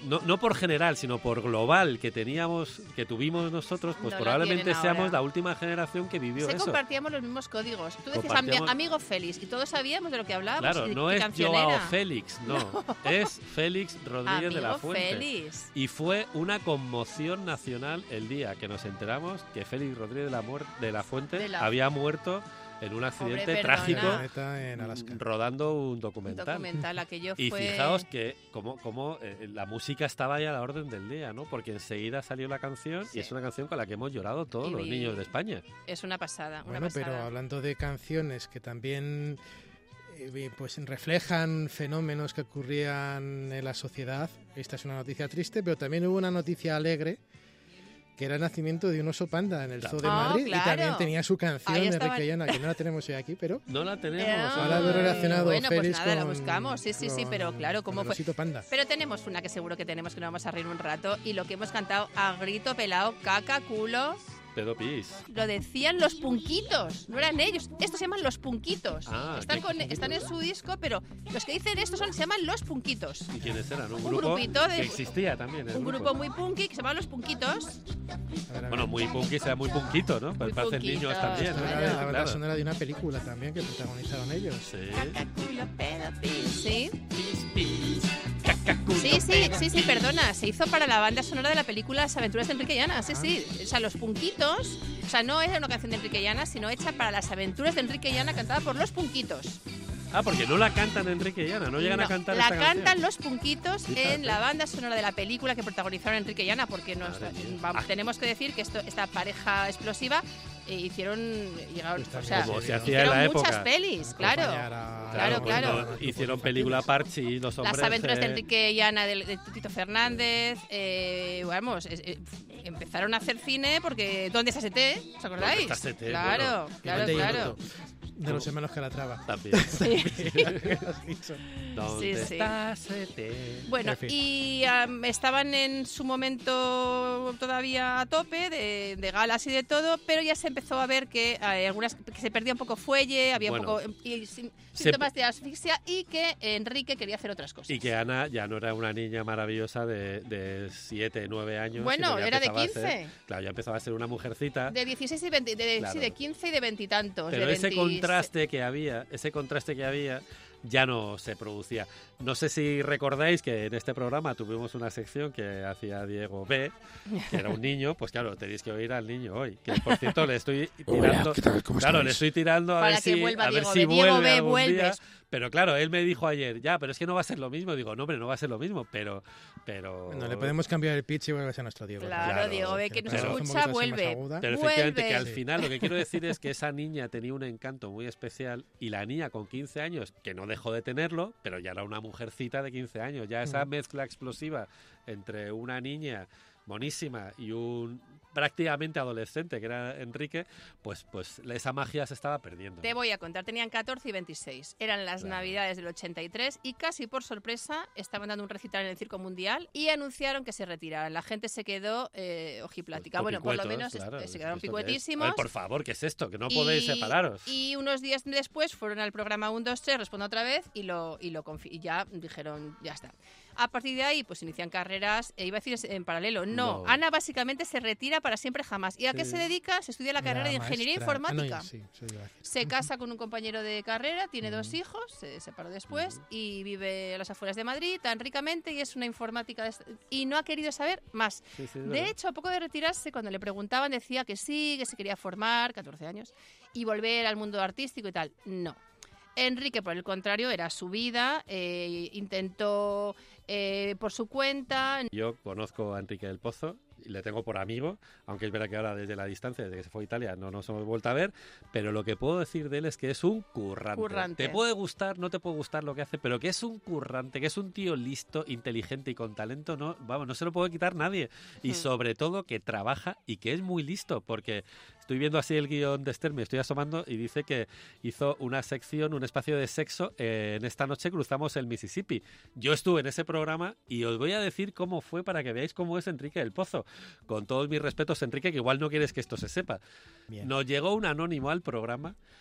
no por general, sino por global que tuvimos nosotros, pues No la probablemente tienen seamos ahora. la última generación que vivió eso. Compartíamos los mismos códigos. Tú decías Compartíamos- amigo Félix y todos sabíamos de lo que hablábamos. Claro, y no qué es canción Joao era. Félix, no, es Félix Rodríguez de la Amigo Fuente. Félix. Y fue una conmoción nacional el día que nos enteramos que Félix Rodríguez de la Fuente había muerto en un accidente Hombre, trágico perdona. En Alaska. rodando un documental. Documental, aquello Y fue... fijaos que como la música estaba ya a la orden del día, ¿no? Porque enseguida salió la canción y es una canción con la que hemos llorado todos los niños de España. Es una pasada, una Bueno, pasada. pero hablando de canciones que también pues reflejan fenómenos que ocurrían en la sociedad, esta es una noticia triste, pero también hubo una noticia alegre, que era el nacimiento de un oso panda en el Zoo de Madrid, claro. y también tenía su canción Ahí de estaban. Enrique Llana, que no la tenemos hoy aquí, pero no la tenemos. Ahora lo he relacionado Bueno, pues Félix nada, la con- buscamos. Sí, pero claro, con ¿cómo el fue? osito panda. Pero tenemos una que seguro que tenemos, que nos vamos a reír un rato, y lo que hemos cantado a grito pelado, caca, culo, Pedo pis. lo decían los punquitos, no eran ellos. Estos se llaman los punquitos. Ah, están ¿qué? están en su disco, pero los que dicen esto se llaman los punquitos. ¿Y quiénes eran? Un Un grupo grupito de- que existía también. el Un grupo muy punky que se llama los punquitos. Bueno, muy punky, sea muy punquito, ¿no? Pues parecen punquito, niños también. Esta ¿no? era la banda Claro. sonora de una película también que protagonizaron ellos. Sí. Sí, perdona. Se hizo para la banda sonora de la película Las aventuras de Enrique Llana. Sí. O sea, los punquitos. O sea, no era una canción de Enrique Llana, sino hecha para las aventuras de Enrique Llana, cantada por los punquitos. Ah, porque no la cantan Enrique Llana, no llegan a cantar la esta cantan canción. los punquitos Fíjate. en la banda sonora de la película que protagonizaron Enrique Llana, porque tenemos que decir que esta pareja explosiva llegaron, o sea, Como se hacía en hicieron la muchas época. pelis, claro. Claro. cuando hicieron película Parchi y los hombres. Las aventuras de Enrique Llana, de Tito Fernández, empezaron a hacer cine porque ¿dónde está Sete? ¿Os acordáis? ¿Dónde está Sete? Claro, Bueno, claro. De los hermanos Calatrava. También. Sí. ¿Dónde Sí. está Sete? Bueno, En fin. y estaban en su momento todavía a tope de galas y de todo, pero ya se empezó a ver que algunas que se perdía un poco fuelle, había Bueno, un poco síntomas de asfixia y que Enrique quería hacer otras cosas. Y que Ana ya no era una niña maravillosa de 7, 9 años. Bueno, sino ya era de empezaba a 15. ser- claro, ya empezaba a ser una mujercita. De 16 y 20, Claro. sí, de 15 y de 20 y tantos. Pero de ese 20. contraste que había, ya no se producía. No sé si recordáis que en este programa tuvimos una sección que hacía Diego B, que era un niño, pues claro, tenéis que oír al niño hoy. Que por cierto le estoy tirando. ¿qué tal? ¿Cómo Claro, estáis? le estoy tirando a Para ver que si, vuelva a ver Diego si B. Diego vuelve B, algún vuelves. día. Pero claro, él me dijo ayer, ya, pero es que no va a ser lo mismo. Digo, no, hombre, no va a ser lo mismo, pero... Bueno, le podemos cambiar el pitch y vuelve a ser nuestro Diego. Claro, Diego B, que nos pero- escucha, vuelve. Pero efectivamente Vuelve. que al final lo que quiero decir es que esa niña tenía un encanto muy especial y la niña con 15 años, que no dejó de tenerlo, pero ya era una mujercita de 15 años. Ya esa mezcla explosiva entre una niña monísima y un prácticamente adolescente que era Enrique, pues esa magia se estaba perdiendo. Te voy a contar, tenían 14 y 26. Eran las Navidades del 83 y casi por sorpresa estaban dando un recital en el Circo Mundial y anunciaron que se retiraran. La gente se quedó ojiplática. Bueno, por lo menos claro, se quedaron ¿esto qué es? picuetísimos. A ver, por favor, ¿qué es esto? Que no podéis separaros. Y unos días después fueron al programa 1, 2, 3, responda otra vez y y ya dijeron, ya está. A partir de ahí, pues inician carreras, iba a decir en paralelo. No, Ana básicamente se retira para siempre jamás. ¿Y a qué se dedica? Se estudia la carrera de Ingeniería Informática. Se casa con un compañero de carrera, tiene 2 hijos, se separó después y vive a las afueras de Madrid tan ricamente y es una informática y no ha querido saber más. De hecho, a poco de retirarse, cuando le preguntaban, decía que sí, que se quería formar, 14 años, y volver al mundo artístico y tal. No. Enrique, por el contrario, era su vida, intentó por su cuenta. Yo conozco a Enrique del Pozo y le tengo por amigo, aunque es verdad que ahora desde la distancia, desde que se fue a Italia, no nos hemos vuelto a ver, pero lo que puedo decir de él es que es un currante. Te puede gustar, no te puede gustar lo que hace, pero que es un currante, que es un tío listo, inteligente y con talento, no se lo puede quitar nadie. Y sobre todo que trabaja y que es muy listo, porque estoy viendo así el guión de Esther, me estoy asomando y dice que hizo una sección, un espacio de sexo en Esta noche cruzamos el Mississippi. Yo estuve en ese programa y os voy a decir cómo fue para que veáis cómo es Enrique del Pozo. Con todos mis respetos, Enrique, que igual no quieres que esto se sepa. Bien. Nos llegó un anónimo al programa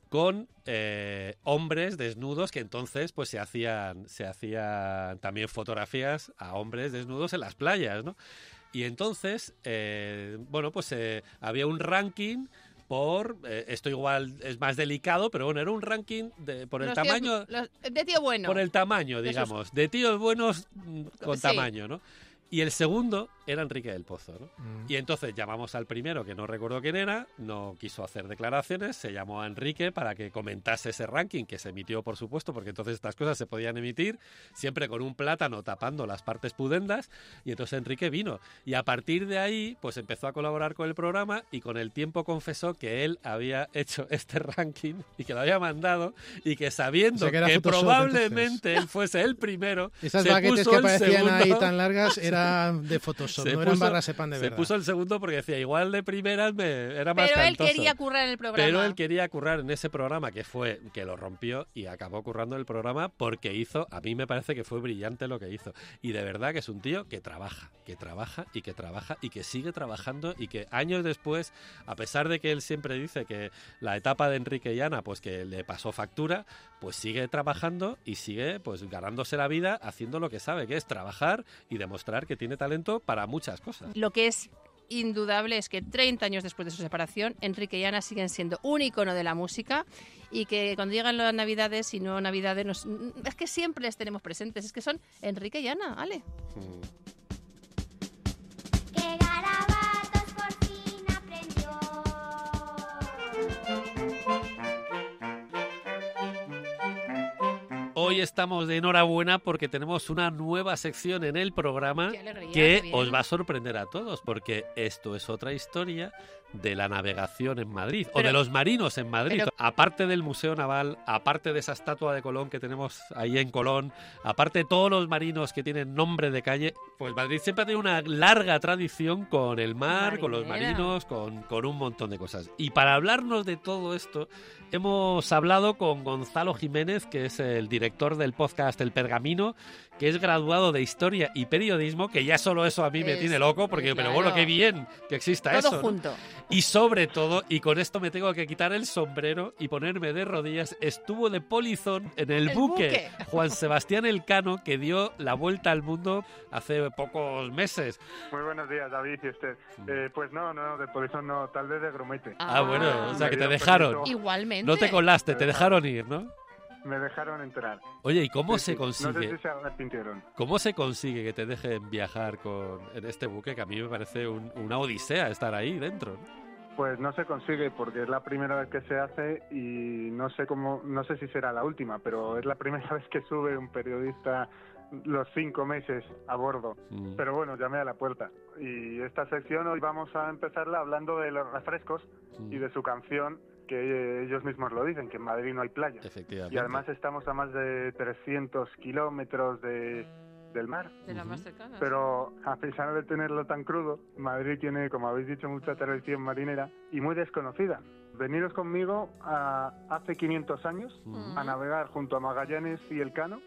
con hombres desnudos, que entonces pues se hacían también fotografías a hombres desnudos en las playas, ¿no? Y entonces, había un ranking esto igual es más delicado, pero bueno, era un ranking por el tamaño... de tío bueno. Por el tamaño, digamos, de tíos buenos con tamaño, ¿no? Y el segundo era Enrique del Pozo, ¿no? Y entonces llamamos al primero, que no recuerdo quién era, no quiso hacer declaraciones, se llamó a Enrique para que comentase ese ranking, que se emitió, por supuesto, porque entonces estas cosas se podían emitir, siempre con un plátano tapando las partes pudendas, y entonces Enrique vino. Y a partir de ahí, pues empezó a colaborar con el programa, y con el tiempo confesó que él había hecho este ranking, y que lo había mandado, y que sabiendo que probablemente él fuese el primero, esas se baguettes puso que el parecían segundo, ahí tan largas eran de Photoshop, no eran barras de pan de verdad. Se puso el segundo porque decía, igual de primeras era más Pero él cantoso. quería currar en el programa. Pero él quería currar en ese programa, que lo rompió y acabó currando el programa porque a mí me parece que fue brillante lo que hizo. Y de verdad que es un tío que trabaja y que sigue trabajando, y que años después, a pesar de que él siempre dice que la etapa de Enrique y Ana, pues que le pasó factura, pues sigue trabajando y sigue pues ganándose la vida haciendo lo que sabe, que es trabajar y demostrar que tiene talento para muchas cosas. Lo que es indudable es que 30 años después de su separación, Enrique y Ana siguen siendo un icono de la música, y que cuando llegan las Navidades y no Navidades, es que siempre les tenemos presentes, es que son Enrique y Ana, Ale. Que garabatos por fin aprendió. Hoy estamos de enhorabuena porque tenemos una nueva sección en el programa alegría, que os va a sorprender a todos, porque esto es otra historia de la navegación en Madrid, o de los marinos en Madrid. Aparte del Museo Naval, aparte de esa estatua de Colón que tenemos ahí en Colón, aparte de todos los marinos que tienen nombre de calle, pues Madrid siempre ha tenido una larga tradición con el mar, con los marinos, con un montón de cosas. Y para hablarnos de todo esto, hemos hablado con Gonzalo Jiménez, que es el director del podcast El Pergamino, que es graduado de Historia y Periodismo, que ya solo eso a mí me tiene loco, porque pero bueno, qué bien que exista todo eso, ¿no? junto. Y sobre todo, y con esto me tengo que quitar el sombrero y ponerme de rodillas, estuvo de polizón en el buque Juan Sebastián Elcano, que dio la vuelta al mundo hace pocos meses. Muy buenos días, David y usted. Pues no, de polizón no, tal vez de grumete. Bueno, o sea que te dejaron. Igualmente. No te colaste, te dejaron ir, ¿no? Me dejaron entrar. Oye, ¿y cómo se No consigue? sé si se arrepintieron. ¿Cómo se consigue que te dejen viajar en este buque, que a mí me parece una odisea estar ahí dentro, ¿no? Pues no se consigue porque es la primera vez que se hace y no sé si será la última, pero es la primera vez que sube un periodista los 5 meses a bordo. Pero bueno, llamé a la puerta. Y esta sección hoy vamos a empezarla hablando de los refrescos y de su canción, que ellos mismos lo dicen, que en Madrid no hay playa. Efectivamente. Y además estamos a más de 300 kilómetros del mar. De la más cercana. Pero a pesar de tenerlo tan crudo, Madrid tiene, como habéis dicho, mucha tradición marinera y muy desconocida. Veniros conmigo hace 500 años a navegar junto a Magallanes y Elcano,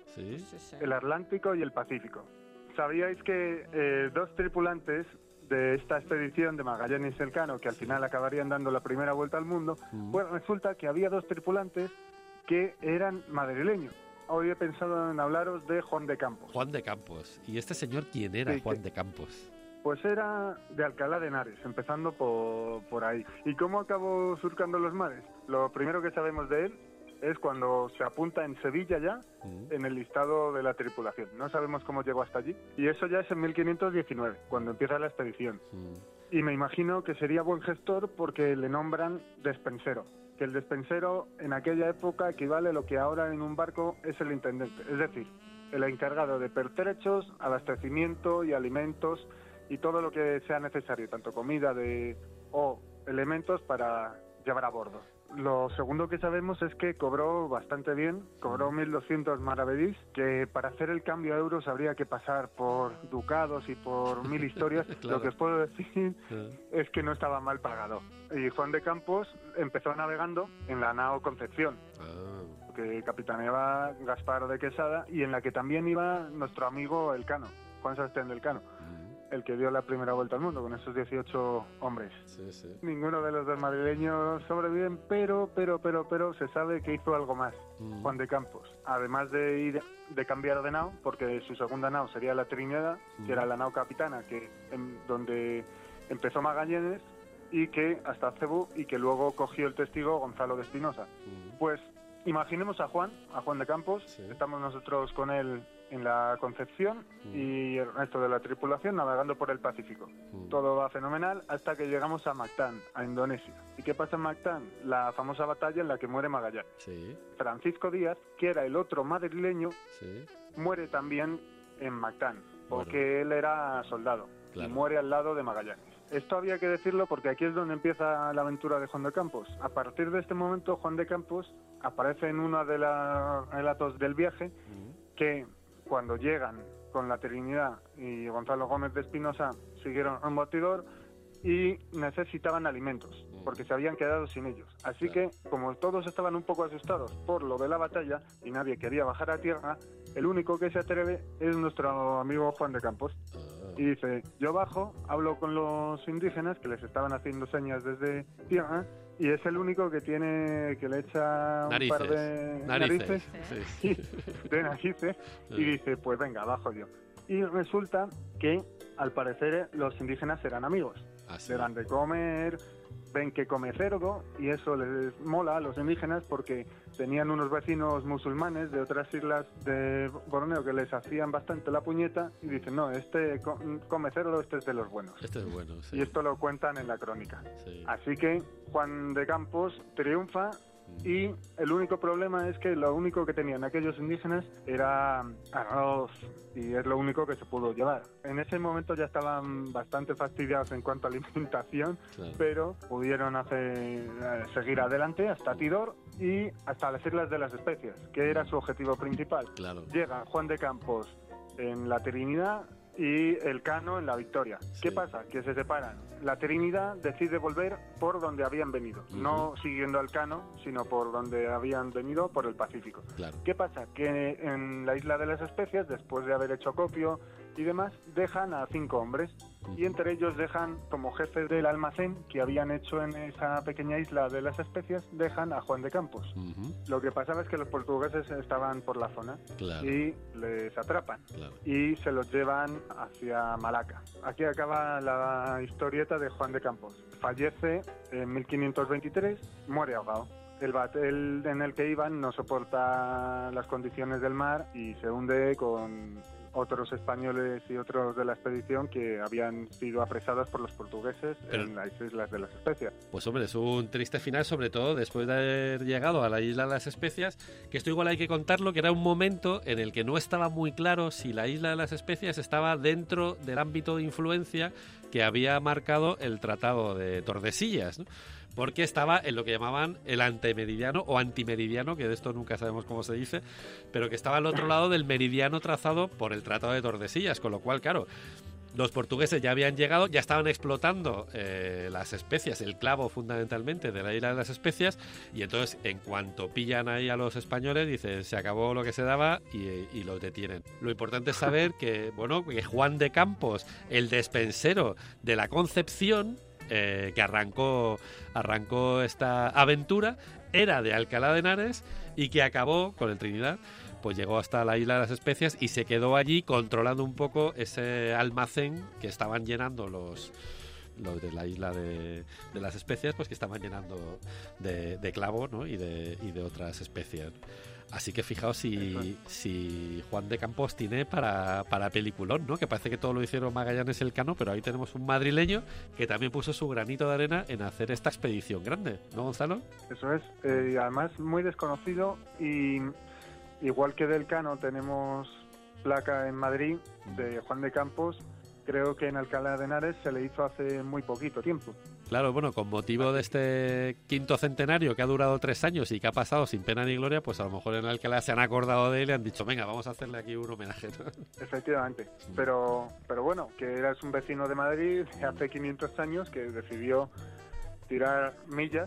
el Atlántico y el Pacífico. ¿Sabíais que 2 tripulantes de esta expedición de Magallanes y Elcano, que al final acabarían dando la primera vuelta al mundo, pues resulta que había 2 tripulantes que eran madrileños? Hoy he pensado en hablaros de Juan de Campos. Juan de Campos. ¿Y este señor quién era, Juan de Campos? Pues era de Alcalá de Henares, empezando por ahí. ¿Y cómo acabó surcando los mares? Lo primero que sabemos de él es cuando se apunta en Sevilla ya, en el listado de la tripulación. No sabemos cómo llegó hasta allí. Y eso ya es en 1519, cuando empieza la expedición. Y me imagino que sería buen gestor porque le nombran despensero. Que el despensero en aquella época equivale a lo que ahora en un barco es el intendente. Es decir, el encargado de pertrechos, abastecimiento y alimentos y todo lo que sea necesario, tanto comida o elementos para llevar a bordo. Lo segundo que sabemos es que cobró bastante bien, cobró 1.200 maravedís, que para hacer el cambio a euros habría que pasar por ducados y por 1.000 historias. Claro. Lo que os puedo decir es que no estaba mal pagado. Y Juan de Campos empezó navegando en la nao Concepción, que capitaneaba Gaspar de Quesada y en la que también iba nuestro amigo Elcano, Juan Sebastián Elcano. el que dio la primera vuelta al mundo con esos 18 hombres. Sí, sí. Ninguno de los dos madrileños sobreviven, pero se sabe que hizo algo más Juan de Campos. Además de cambiar de nao, porque su segunda nao sería la Trinidad, que era la nao capitana, donde empezó Magallanes y que hasta Cebú, y que luego cogió el testigo Gonzalo de Espinosa. Pues imaginemos a Juan de Campos, estamos nosotros con él en la Concepción y el resto de la tripulación navegando por el Pacífico. Todo va fenomenal hasta que llegamos a Mactán, a Indonesia. ¿Y qué pasa en Mactán? La famosa batalla en la que muere Magallanes. Sí. Francisco Díaz, que era el otro madrileño, muere también en Mactán, porque él era soldado y muere al lado de Magallanes. Esto había que decirlo porque aquí es donde empieza la aventura de Juan de Campos. A partir de este momento, Juan de Campos aparece en uno de los relatos del viaje que cuando llegan con la Trinidad y Gonzalo Gómez de Espinosa siguieron un batidor y necesitaban alimentos porque se habían quedado sin ellos. Así que, como todos estaban un poco asustados por lo de la batalla y nadie quería bajar a tierra, el único que se atreve es nuestro amigo Juan de Campos. Y dice, yo bajo, hablo con los indígenas que les estaban haciendo señas desde tierra, y es el único que le echa un par de narices de narices y dice, pues venga, bajo yo. Y resulta que, al parecer, los indígenas eran amigos. Le dan de comer, ven que come cerdo, y eso les mola a los indígenas porque tenían unos vecinos musulmanes de otras islas de Borneo que les hacían bastante la puñeta y dicen, no, este come cerdo, este es de los buenos. Este es bueno, sí. Y esto lo cuentan en la crónica. Sí. Así que Juan de Campos triunfa. Y el único problema es que lo único que tenían aquellos indígenas era arroz, y es lo único que se pudo llevar. En ese momento ya estaban bastante fastidiados en cuanto a alimentación, pero pudieron seguir adelante hasta Tidor y hasta las Islas de las Especias, que era su objetivo principal. Llega Juan de Campos en la Trinidad y el Cano en la Victoria. ¿Qué pasa? Que se separan. La Trinidad decide volver por donde habían venido, no siguiendo al Cano, sino por donde habían venido, por el Pacífico. ¿Qué pasa? Que en la Isla de las Especias, después de haber hecho copio y demás, dejan a 5 hombres, y entre ellos dejan como jefe del almacén que habían hecho en esa pequeña isla de las Especias, dejan a Juan de Campos. Lo que pasaba es que los portugueses estaban por la zona y les atrapan y se los llevan hacia Malaca. Aquí acaba la historieta de Juan de Campos. Fallece en 1523, muere ahogado. El batel en el que iban no soporta las condiciones del mar y se hunde con otros españoles y otros de la expedición que habían sido apresados por los portugueses en las Islas de las Especias. Pues hombre, es un triste final, sobre todo después de haber llegado a la Isla de las Especias, que esto igual hay que contarlo, que era un momento en el que no estaba muy claro si la Isla de las Especias estaba dentro del ámbito de influencia que había marcado el Tratado de Tordesillas, ¿no? Porque estaba en lo que llamaban el antemeridiano o antimeridiano, que de esto nunca sabemos cómo se dice, pero que estaba al otro lado del meridiano trazado por el Tratado de Tordesillas, con lo cual, claro, los portugueses ya habían llegado, ya estaban explotando las especias, el clavo fundamentalmente de la Isla de las Especias, y entonces en cuanto pillan ahí a los españoles, dicen, se acabó lo que se daba y los detienen. Lo importante es saber que, bueno, que Juan de Campos, el despensero de la Concepción, que arrancó esta aventura, era de Alcalá de Henares y que acabó con el Trinidad, pues llegó hasta la Isla de las Especias y se quedó allí controlando un poco ese almacén que estaban llenando los de la Isla de las Especias, pues que estaban llenando de clavo, ¿no? y de otras especias. Así que fijaos si Juan de Campos tiene para peliculón, ¿no? Que parece que todo lo hicieron Magallanes y Elcano, pero ahí tenemos un madrileño que también puso su granito de arena en hacer esta expedición grande, ¿no, Gonzalo? Eso es, y además muy desconocido, y igual que del Cano tenemos placa en Madrid de Juan de Campos, creo que en Alcalá de Henares se le hizo hace muy poquito tiempo. Claro, bueno, con motivo de este 5º centenario que ha durado 3 años y que ha pasado sin pena ni gloria, pues a lo mejor en Alcalá se han acordado de él y han dicho, venga, vamos a hacerle aquí un homenaje, ¿no? Efectivamente, pero bueno, que eras un vecino de Madrid hace 500 años que decidió tirar millas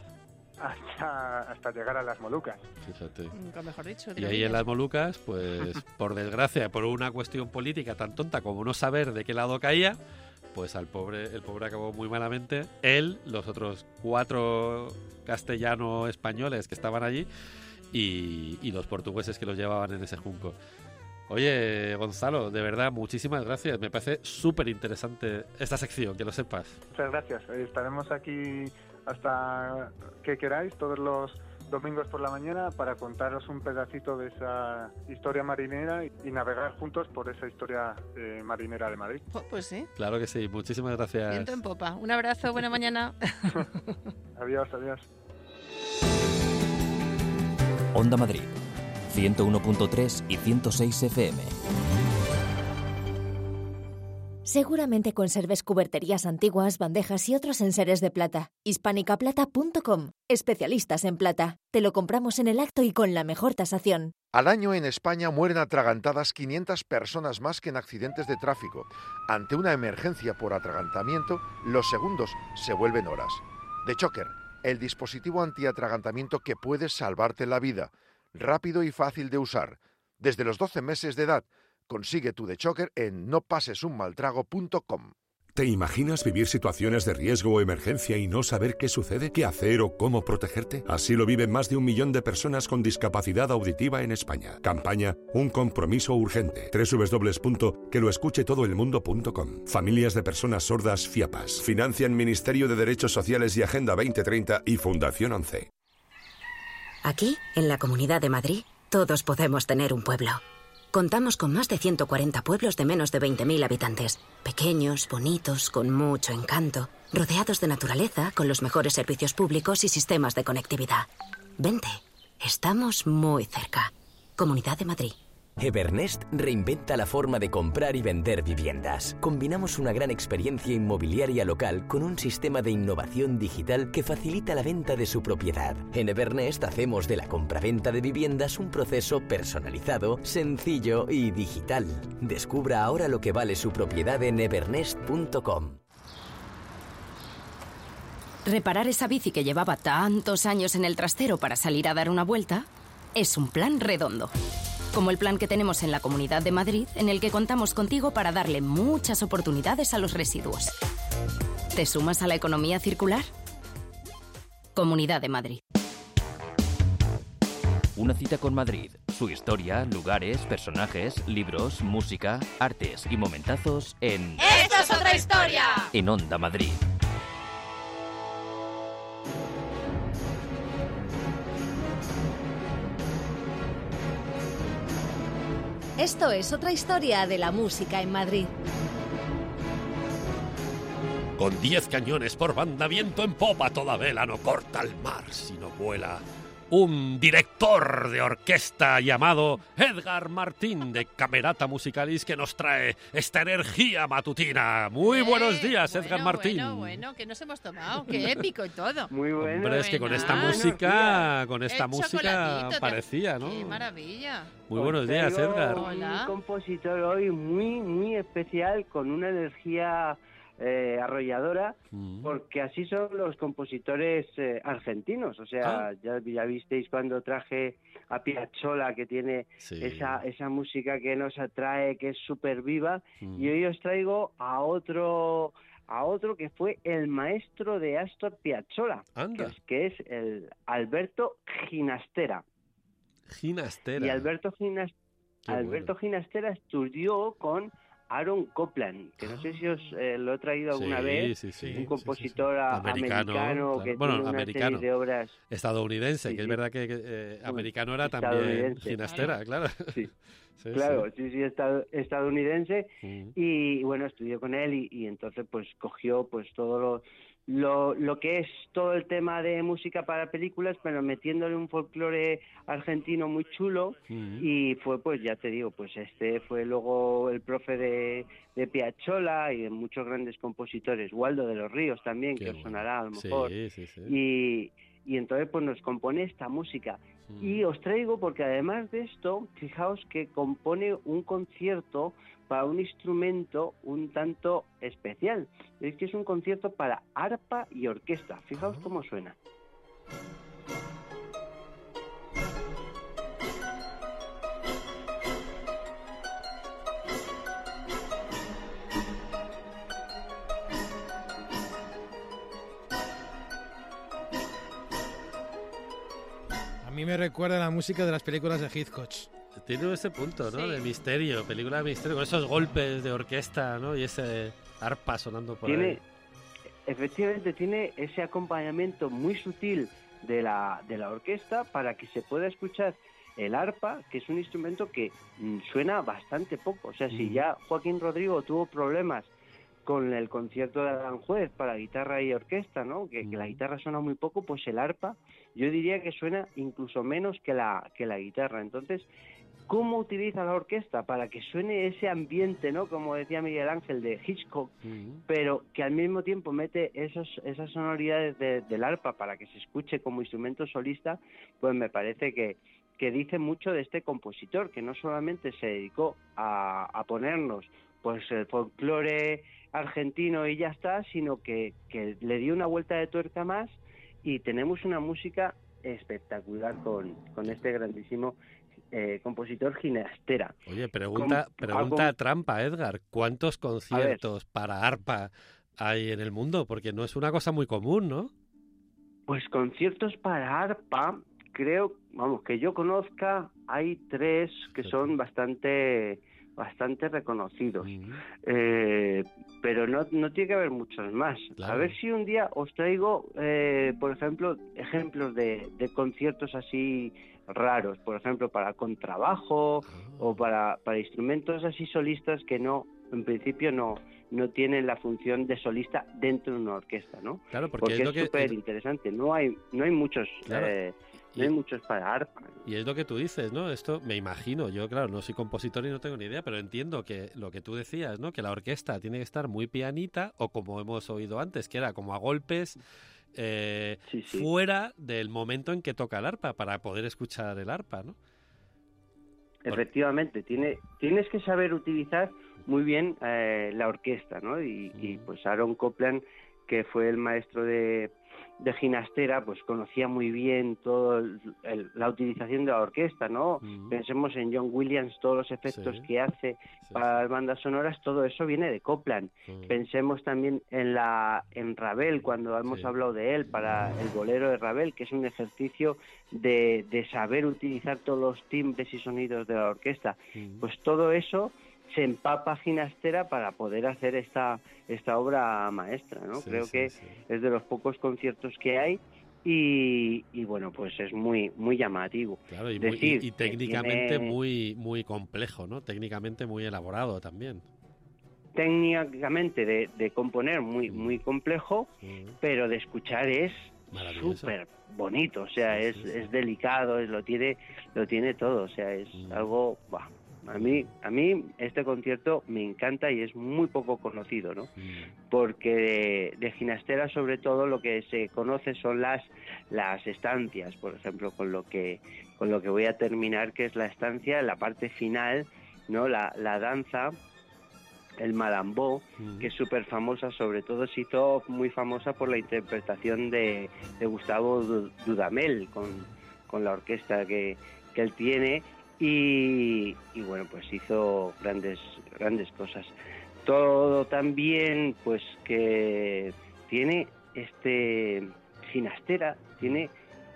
hasta llegar a las Molucas. Fíjate. Nunca mejor dicho. Y ahí en las Molucas, pues por desgracia, por una cuestión política tan tonta como no saber de qué lado caía, pues el pobre acabó muy malamente. Él, los otros 4 castellano-españoles que estaban allí y los portugueses que los llevaban en ese junco. Oye, Gonzalo, de verdad, muchísimas gracias. Me parece súper interesante esta sección, que lo sepas. Muchas gracias. Estaremos aquí hasta que queráis, todos los domingos por la mañana, para contaros un pedacito de esa historia marinera y navegar juntos por esa historia marinera de Madrid. Pues sí. Claro que sí. Muchísimas gracias. Viento en popa. Un abrazo, buena mañana. Adiós, adiós. Onda Madrid, 101.3 y 106 FM. Seguramente conserves cuberterías antiguas, bandejas y otros enseres de plata. Hispanicaplata.com. Especialistas en plata. Te lo compramos en el acto y con la mejor tasación. Al año en España mueren atragantadas 500 personas más que en accidentes de tráfico. Ante una emergencia por atragantamiento, los segundos se vuelven horas. The Choker, el dispositivo antiatragantamiento que puede salvarte la vida. Rápido y fácil de usar. Desde los 12 meses de edad. Consigue tu The Choker en nopasesunmaltrago.com. ¿Te imaginas vivir situaciones de riesgo o emergencia y no saber qué sucede, qué hacer o cómo protegerte? Así lo viven más de 1 millón de personas con discapacidad auditiva en España. Campaña Un compromiso urgente. www.queloescuchetodoelmundo.com. Familias de personas sordas FIAPAS. Financian Ministerio de Derechos Sociales y Agenda 2030 y Fundación 11. Aquí, en la Comunidad de Madrid, todos podemos tener un pueblo. Contamos con más de 140 pueblos de menos de 20.000 habitantes. Pequeños, bonitos, con mucho encanto. Rodeados de naturaleza, con los mejores servicios públicos y sistemas de conectividad. Vente, estamos muy cerca. Comunidad de Madrid. Evernest reinventa la forma de comprar y vender viviendas. Combinamos una gran experiencia inmobiliaria local con un sistema de innovación digital que facilita la venta de su propiedad. En Evernest hacemos de la compraventa de viviendas un proceso personalizado, sencillo y digital. Descubra ahora lo que vale su propiedad en evernest.com. Reparar esa bici que llevaba tantos años en el trastero para salir a dar una vuelta es un plan redondo. Como el plan que tenemos en la Comunidad de Madrid, en el que contamos contigo para darle muchas oportunidades a los residuos. ¿Te sumas a la economía circular? Comunidad de Madrid. Una cita con Madrid, su historia, lugares, personajes, libros, música, artes y momentazos en... ¡Esto es otra historia! En Onda Madrid. Esto es otra historia de la música en Madrid. Con 10 cañones por banda, viento en popa, toda vela no corta el mar, sino vuela. Un director de orquesta llamado Edgar Martín de Camerata Musicalis que nos trae esta energía matutina. Muy buenos días, Edgar Martín. Bueno, que nos hemos tomado, qué épico y todo. Muy bueno. Hombre, es que con esta música, parecía, ¿no? Qué maravilla. Muy buenos días, Edgar. Hola. Un compositor hoy muy especial, con una energía arrolladora, porque así son los compositores argentinos. O sea, ya visteis cuando traje a Piazzolla, que tiene esa música que nos atrae, que es súper viva, y hoy os traigo a otro que fue el maestro de Astor Piazzolla, que es el Alberto Ginastera. Y Alberto Ginastera estudió con Aaron Copland, que no sé si os lo he traído alguna vez, un compositor americano que tiene una serie de obras... Estadounidense, que es verdad que americano era también Ginastera, claro. Estadounidense, y bueno, estudió con él y entonces pues cogió pues todo lo que es todo el tema de música para películas, pero metiéndole un folclore argentino muy chulo, y fue, pues ya te digo, pues este fue luego el profe de Piazzolla y de muchos grandes compositores, Waldo de los Ríos también, que os sonará a lo mejor, y entonces pues nos compone esta música. Y os traigo porque además de esto, fijaos que compone un concierto para un instrumento un tanto especial. Es que es un concierto para arpa y orquesta. Fijaos cómo suena. mí me recuerda la música de las películas de Hitchcock. Tiene ese punto, ¿no? Sí. De misterio, película de misterio, con esos golpes de orquesta, ¿no? Y ese arpa sonando por ahí. Efectivamente, tiene ese acompañamiento muy sutil de la orquesta para que se pueda escuchar el arpa, que es un instrumento que suena bastante poco. O sea, si ya Joaquín Rodrigo tuvo problemas con el concierto de Aranjuez para guitarra y orquesta, ¿no? Que la guitarra suena muy poco, pues el arpa yo diría que suena incluso menos que la guitarra. Entonces, ¿cómo utiliza la orquesta para que suene ese ambiente, ¿no? Como decía Miguel Ángel, de Hitchcock, pero que al mismo tiempo mete esas sonoridades del arpa para que se escuche como instrumento solista? Pues me parece que dice mucho de este compositor, que no solamente se dedicó a ponernos pues el folclore argentino y ya está, sino que le dio una vuelta de tuerca más y tenemos una música espectacular con este grandísimo compositor Ginastera. Oye, pregunta trampa, Edgar. ¿Cuántos conciertos para arpa hay en el mundo? Porque no es una cosa muy común, ¿no? Pues conciertos para arpa, creo, que yo conozca, hay 3 que son bastante reconocidos. Pero no tiene que haber muchos más. Claro. A ver si un día os traigo, por ejemplo, ejemplos de conciertos así raros, por ejemplo, para contrabajo o para instrumentos así solistas que en principio no tienen la función de solista dentro de una orquesta, ¿no? Claro, porque es súper interesante. No hay muchos. Claro. No hay muchos para arpa. Y es lo que tú dices, ¿no? Esto me imagino, yo claro, no soy compositor y no tengo ni idea, pero entiendo que lo que tú decías, ¿no? Que la orquesta tiene que estar muy pianita, o como hemos oído antes, que era como a golpes, fuera del momento en que toca el arpa, para poder escuchar el arpa, ¿no? Efectivamente, tienes que saber utilizar muy bien la orquesta, ¿no? Y pues Aaron Copland, que fue el maestro de Ginastera, pues conocía muy bien toda la utilización de la orquesta, ¿no? Pensemos en John Williams, todos los efectos que hace para las bandas sonoras, todo eso viene de Copland. Pensemos también en Ravel, cuando hemos hablado de él, para el bolero de Ravel, que es un ejercicio de saber utilizar todos los timbres y sonidos de la orquesta. Pues todo eso se empapa Ginastera para poder hacer esta obra maestra, ¿no? Creo que es de los pocos conciertos que hay y bueno, pues es muy muy llamativo. Claro, y técnicamente muy complejo, ¿no? Técnicamente muy elaborado también. Técnicamente de componer muy complejo, pero de escuchar es súper bonito, o sea, es delicado, lo tiene todo, o sea, es algo... A mí este concierto me encanta y es muy poco conocido, ¿no? Porque de Ginastera sobre todo lo que se conoce son las estancias, por ejemplo, con lo que voy a terminar, que es la estancia, la parte final, ¿no? La danza, el malambó, que es súper famosa, sobre todo se hizo muy famosa por la interpretación de Gustavo Dudamel con la orquesta que él tiene. Y bueno, pues hizo grandes cosas. Todo también, pues que tiene Ginastera, tiene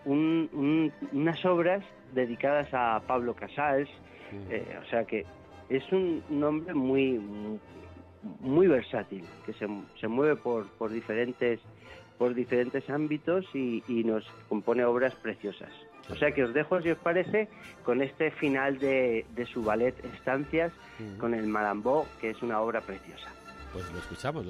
unas obras dedicadas a Pablo Casals, o sea que es un hombre muy versátil, que se mueve por diferentes ámbitos y nos compone obras preciosas. O sea que os dejo, si os parece, con este final de su ballet Estancias, con el Malambó, que es una obra preciosa. Pues lo escuchamos.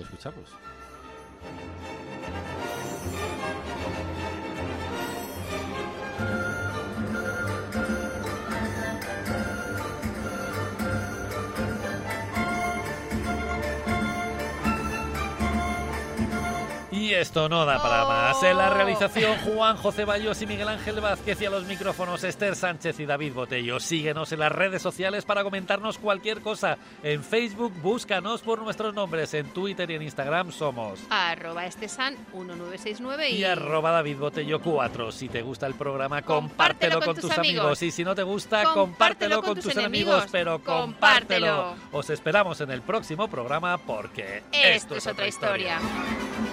Y esto no da para más. En la realización, Juanjo Ceballos y Miguel Ángel Vázquez, y a los micrófonos, Esther Sánchez y David Botello. Síguenos en las redes sociales para comentarnos cualquier cosa. En Facebook, búscanos por nuestros nombres. En Twitter y en Instagram somos @estesan1969 y @DavidBotello4. Si te gusta el programa, compártelo con tus amigos. Y si no te gusta, compártelo con tus enemigos. Pero compártelo. Os esperamos en el próximo programa, porque esto es otra historia.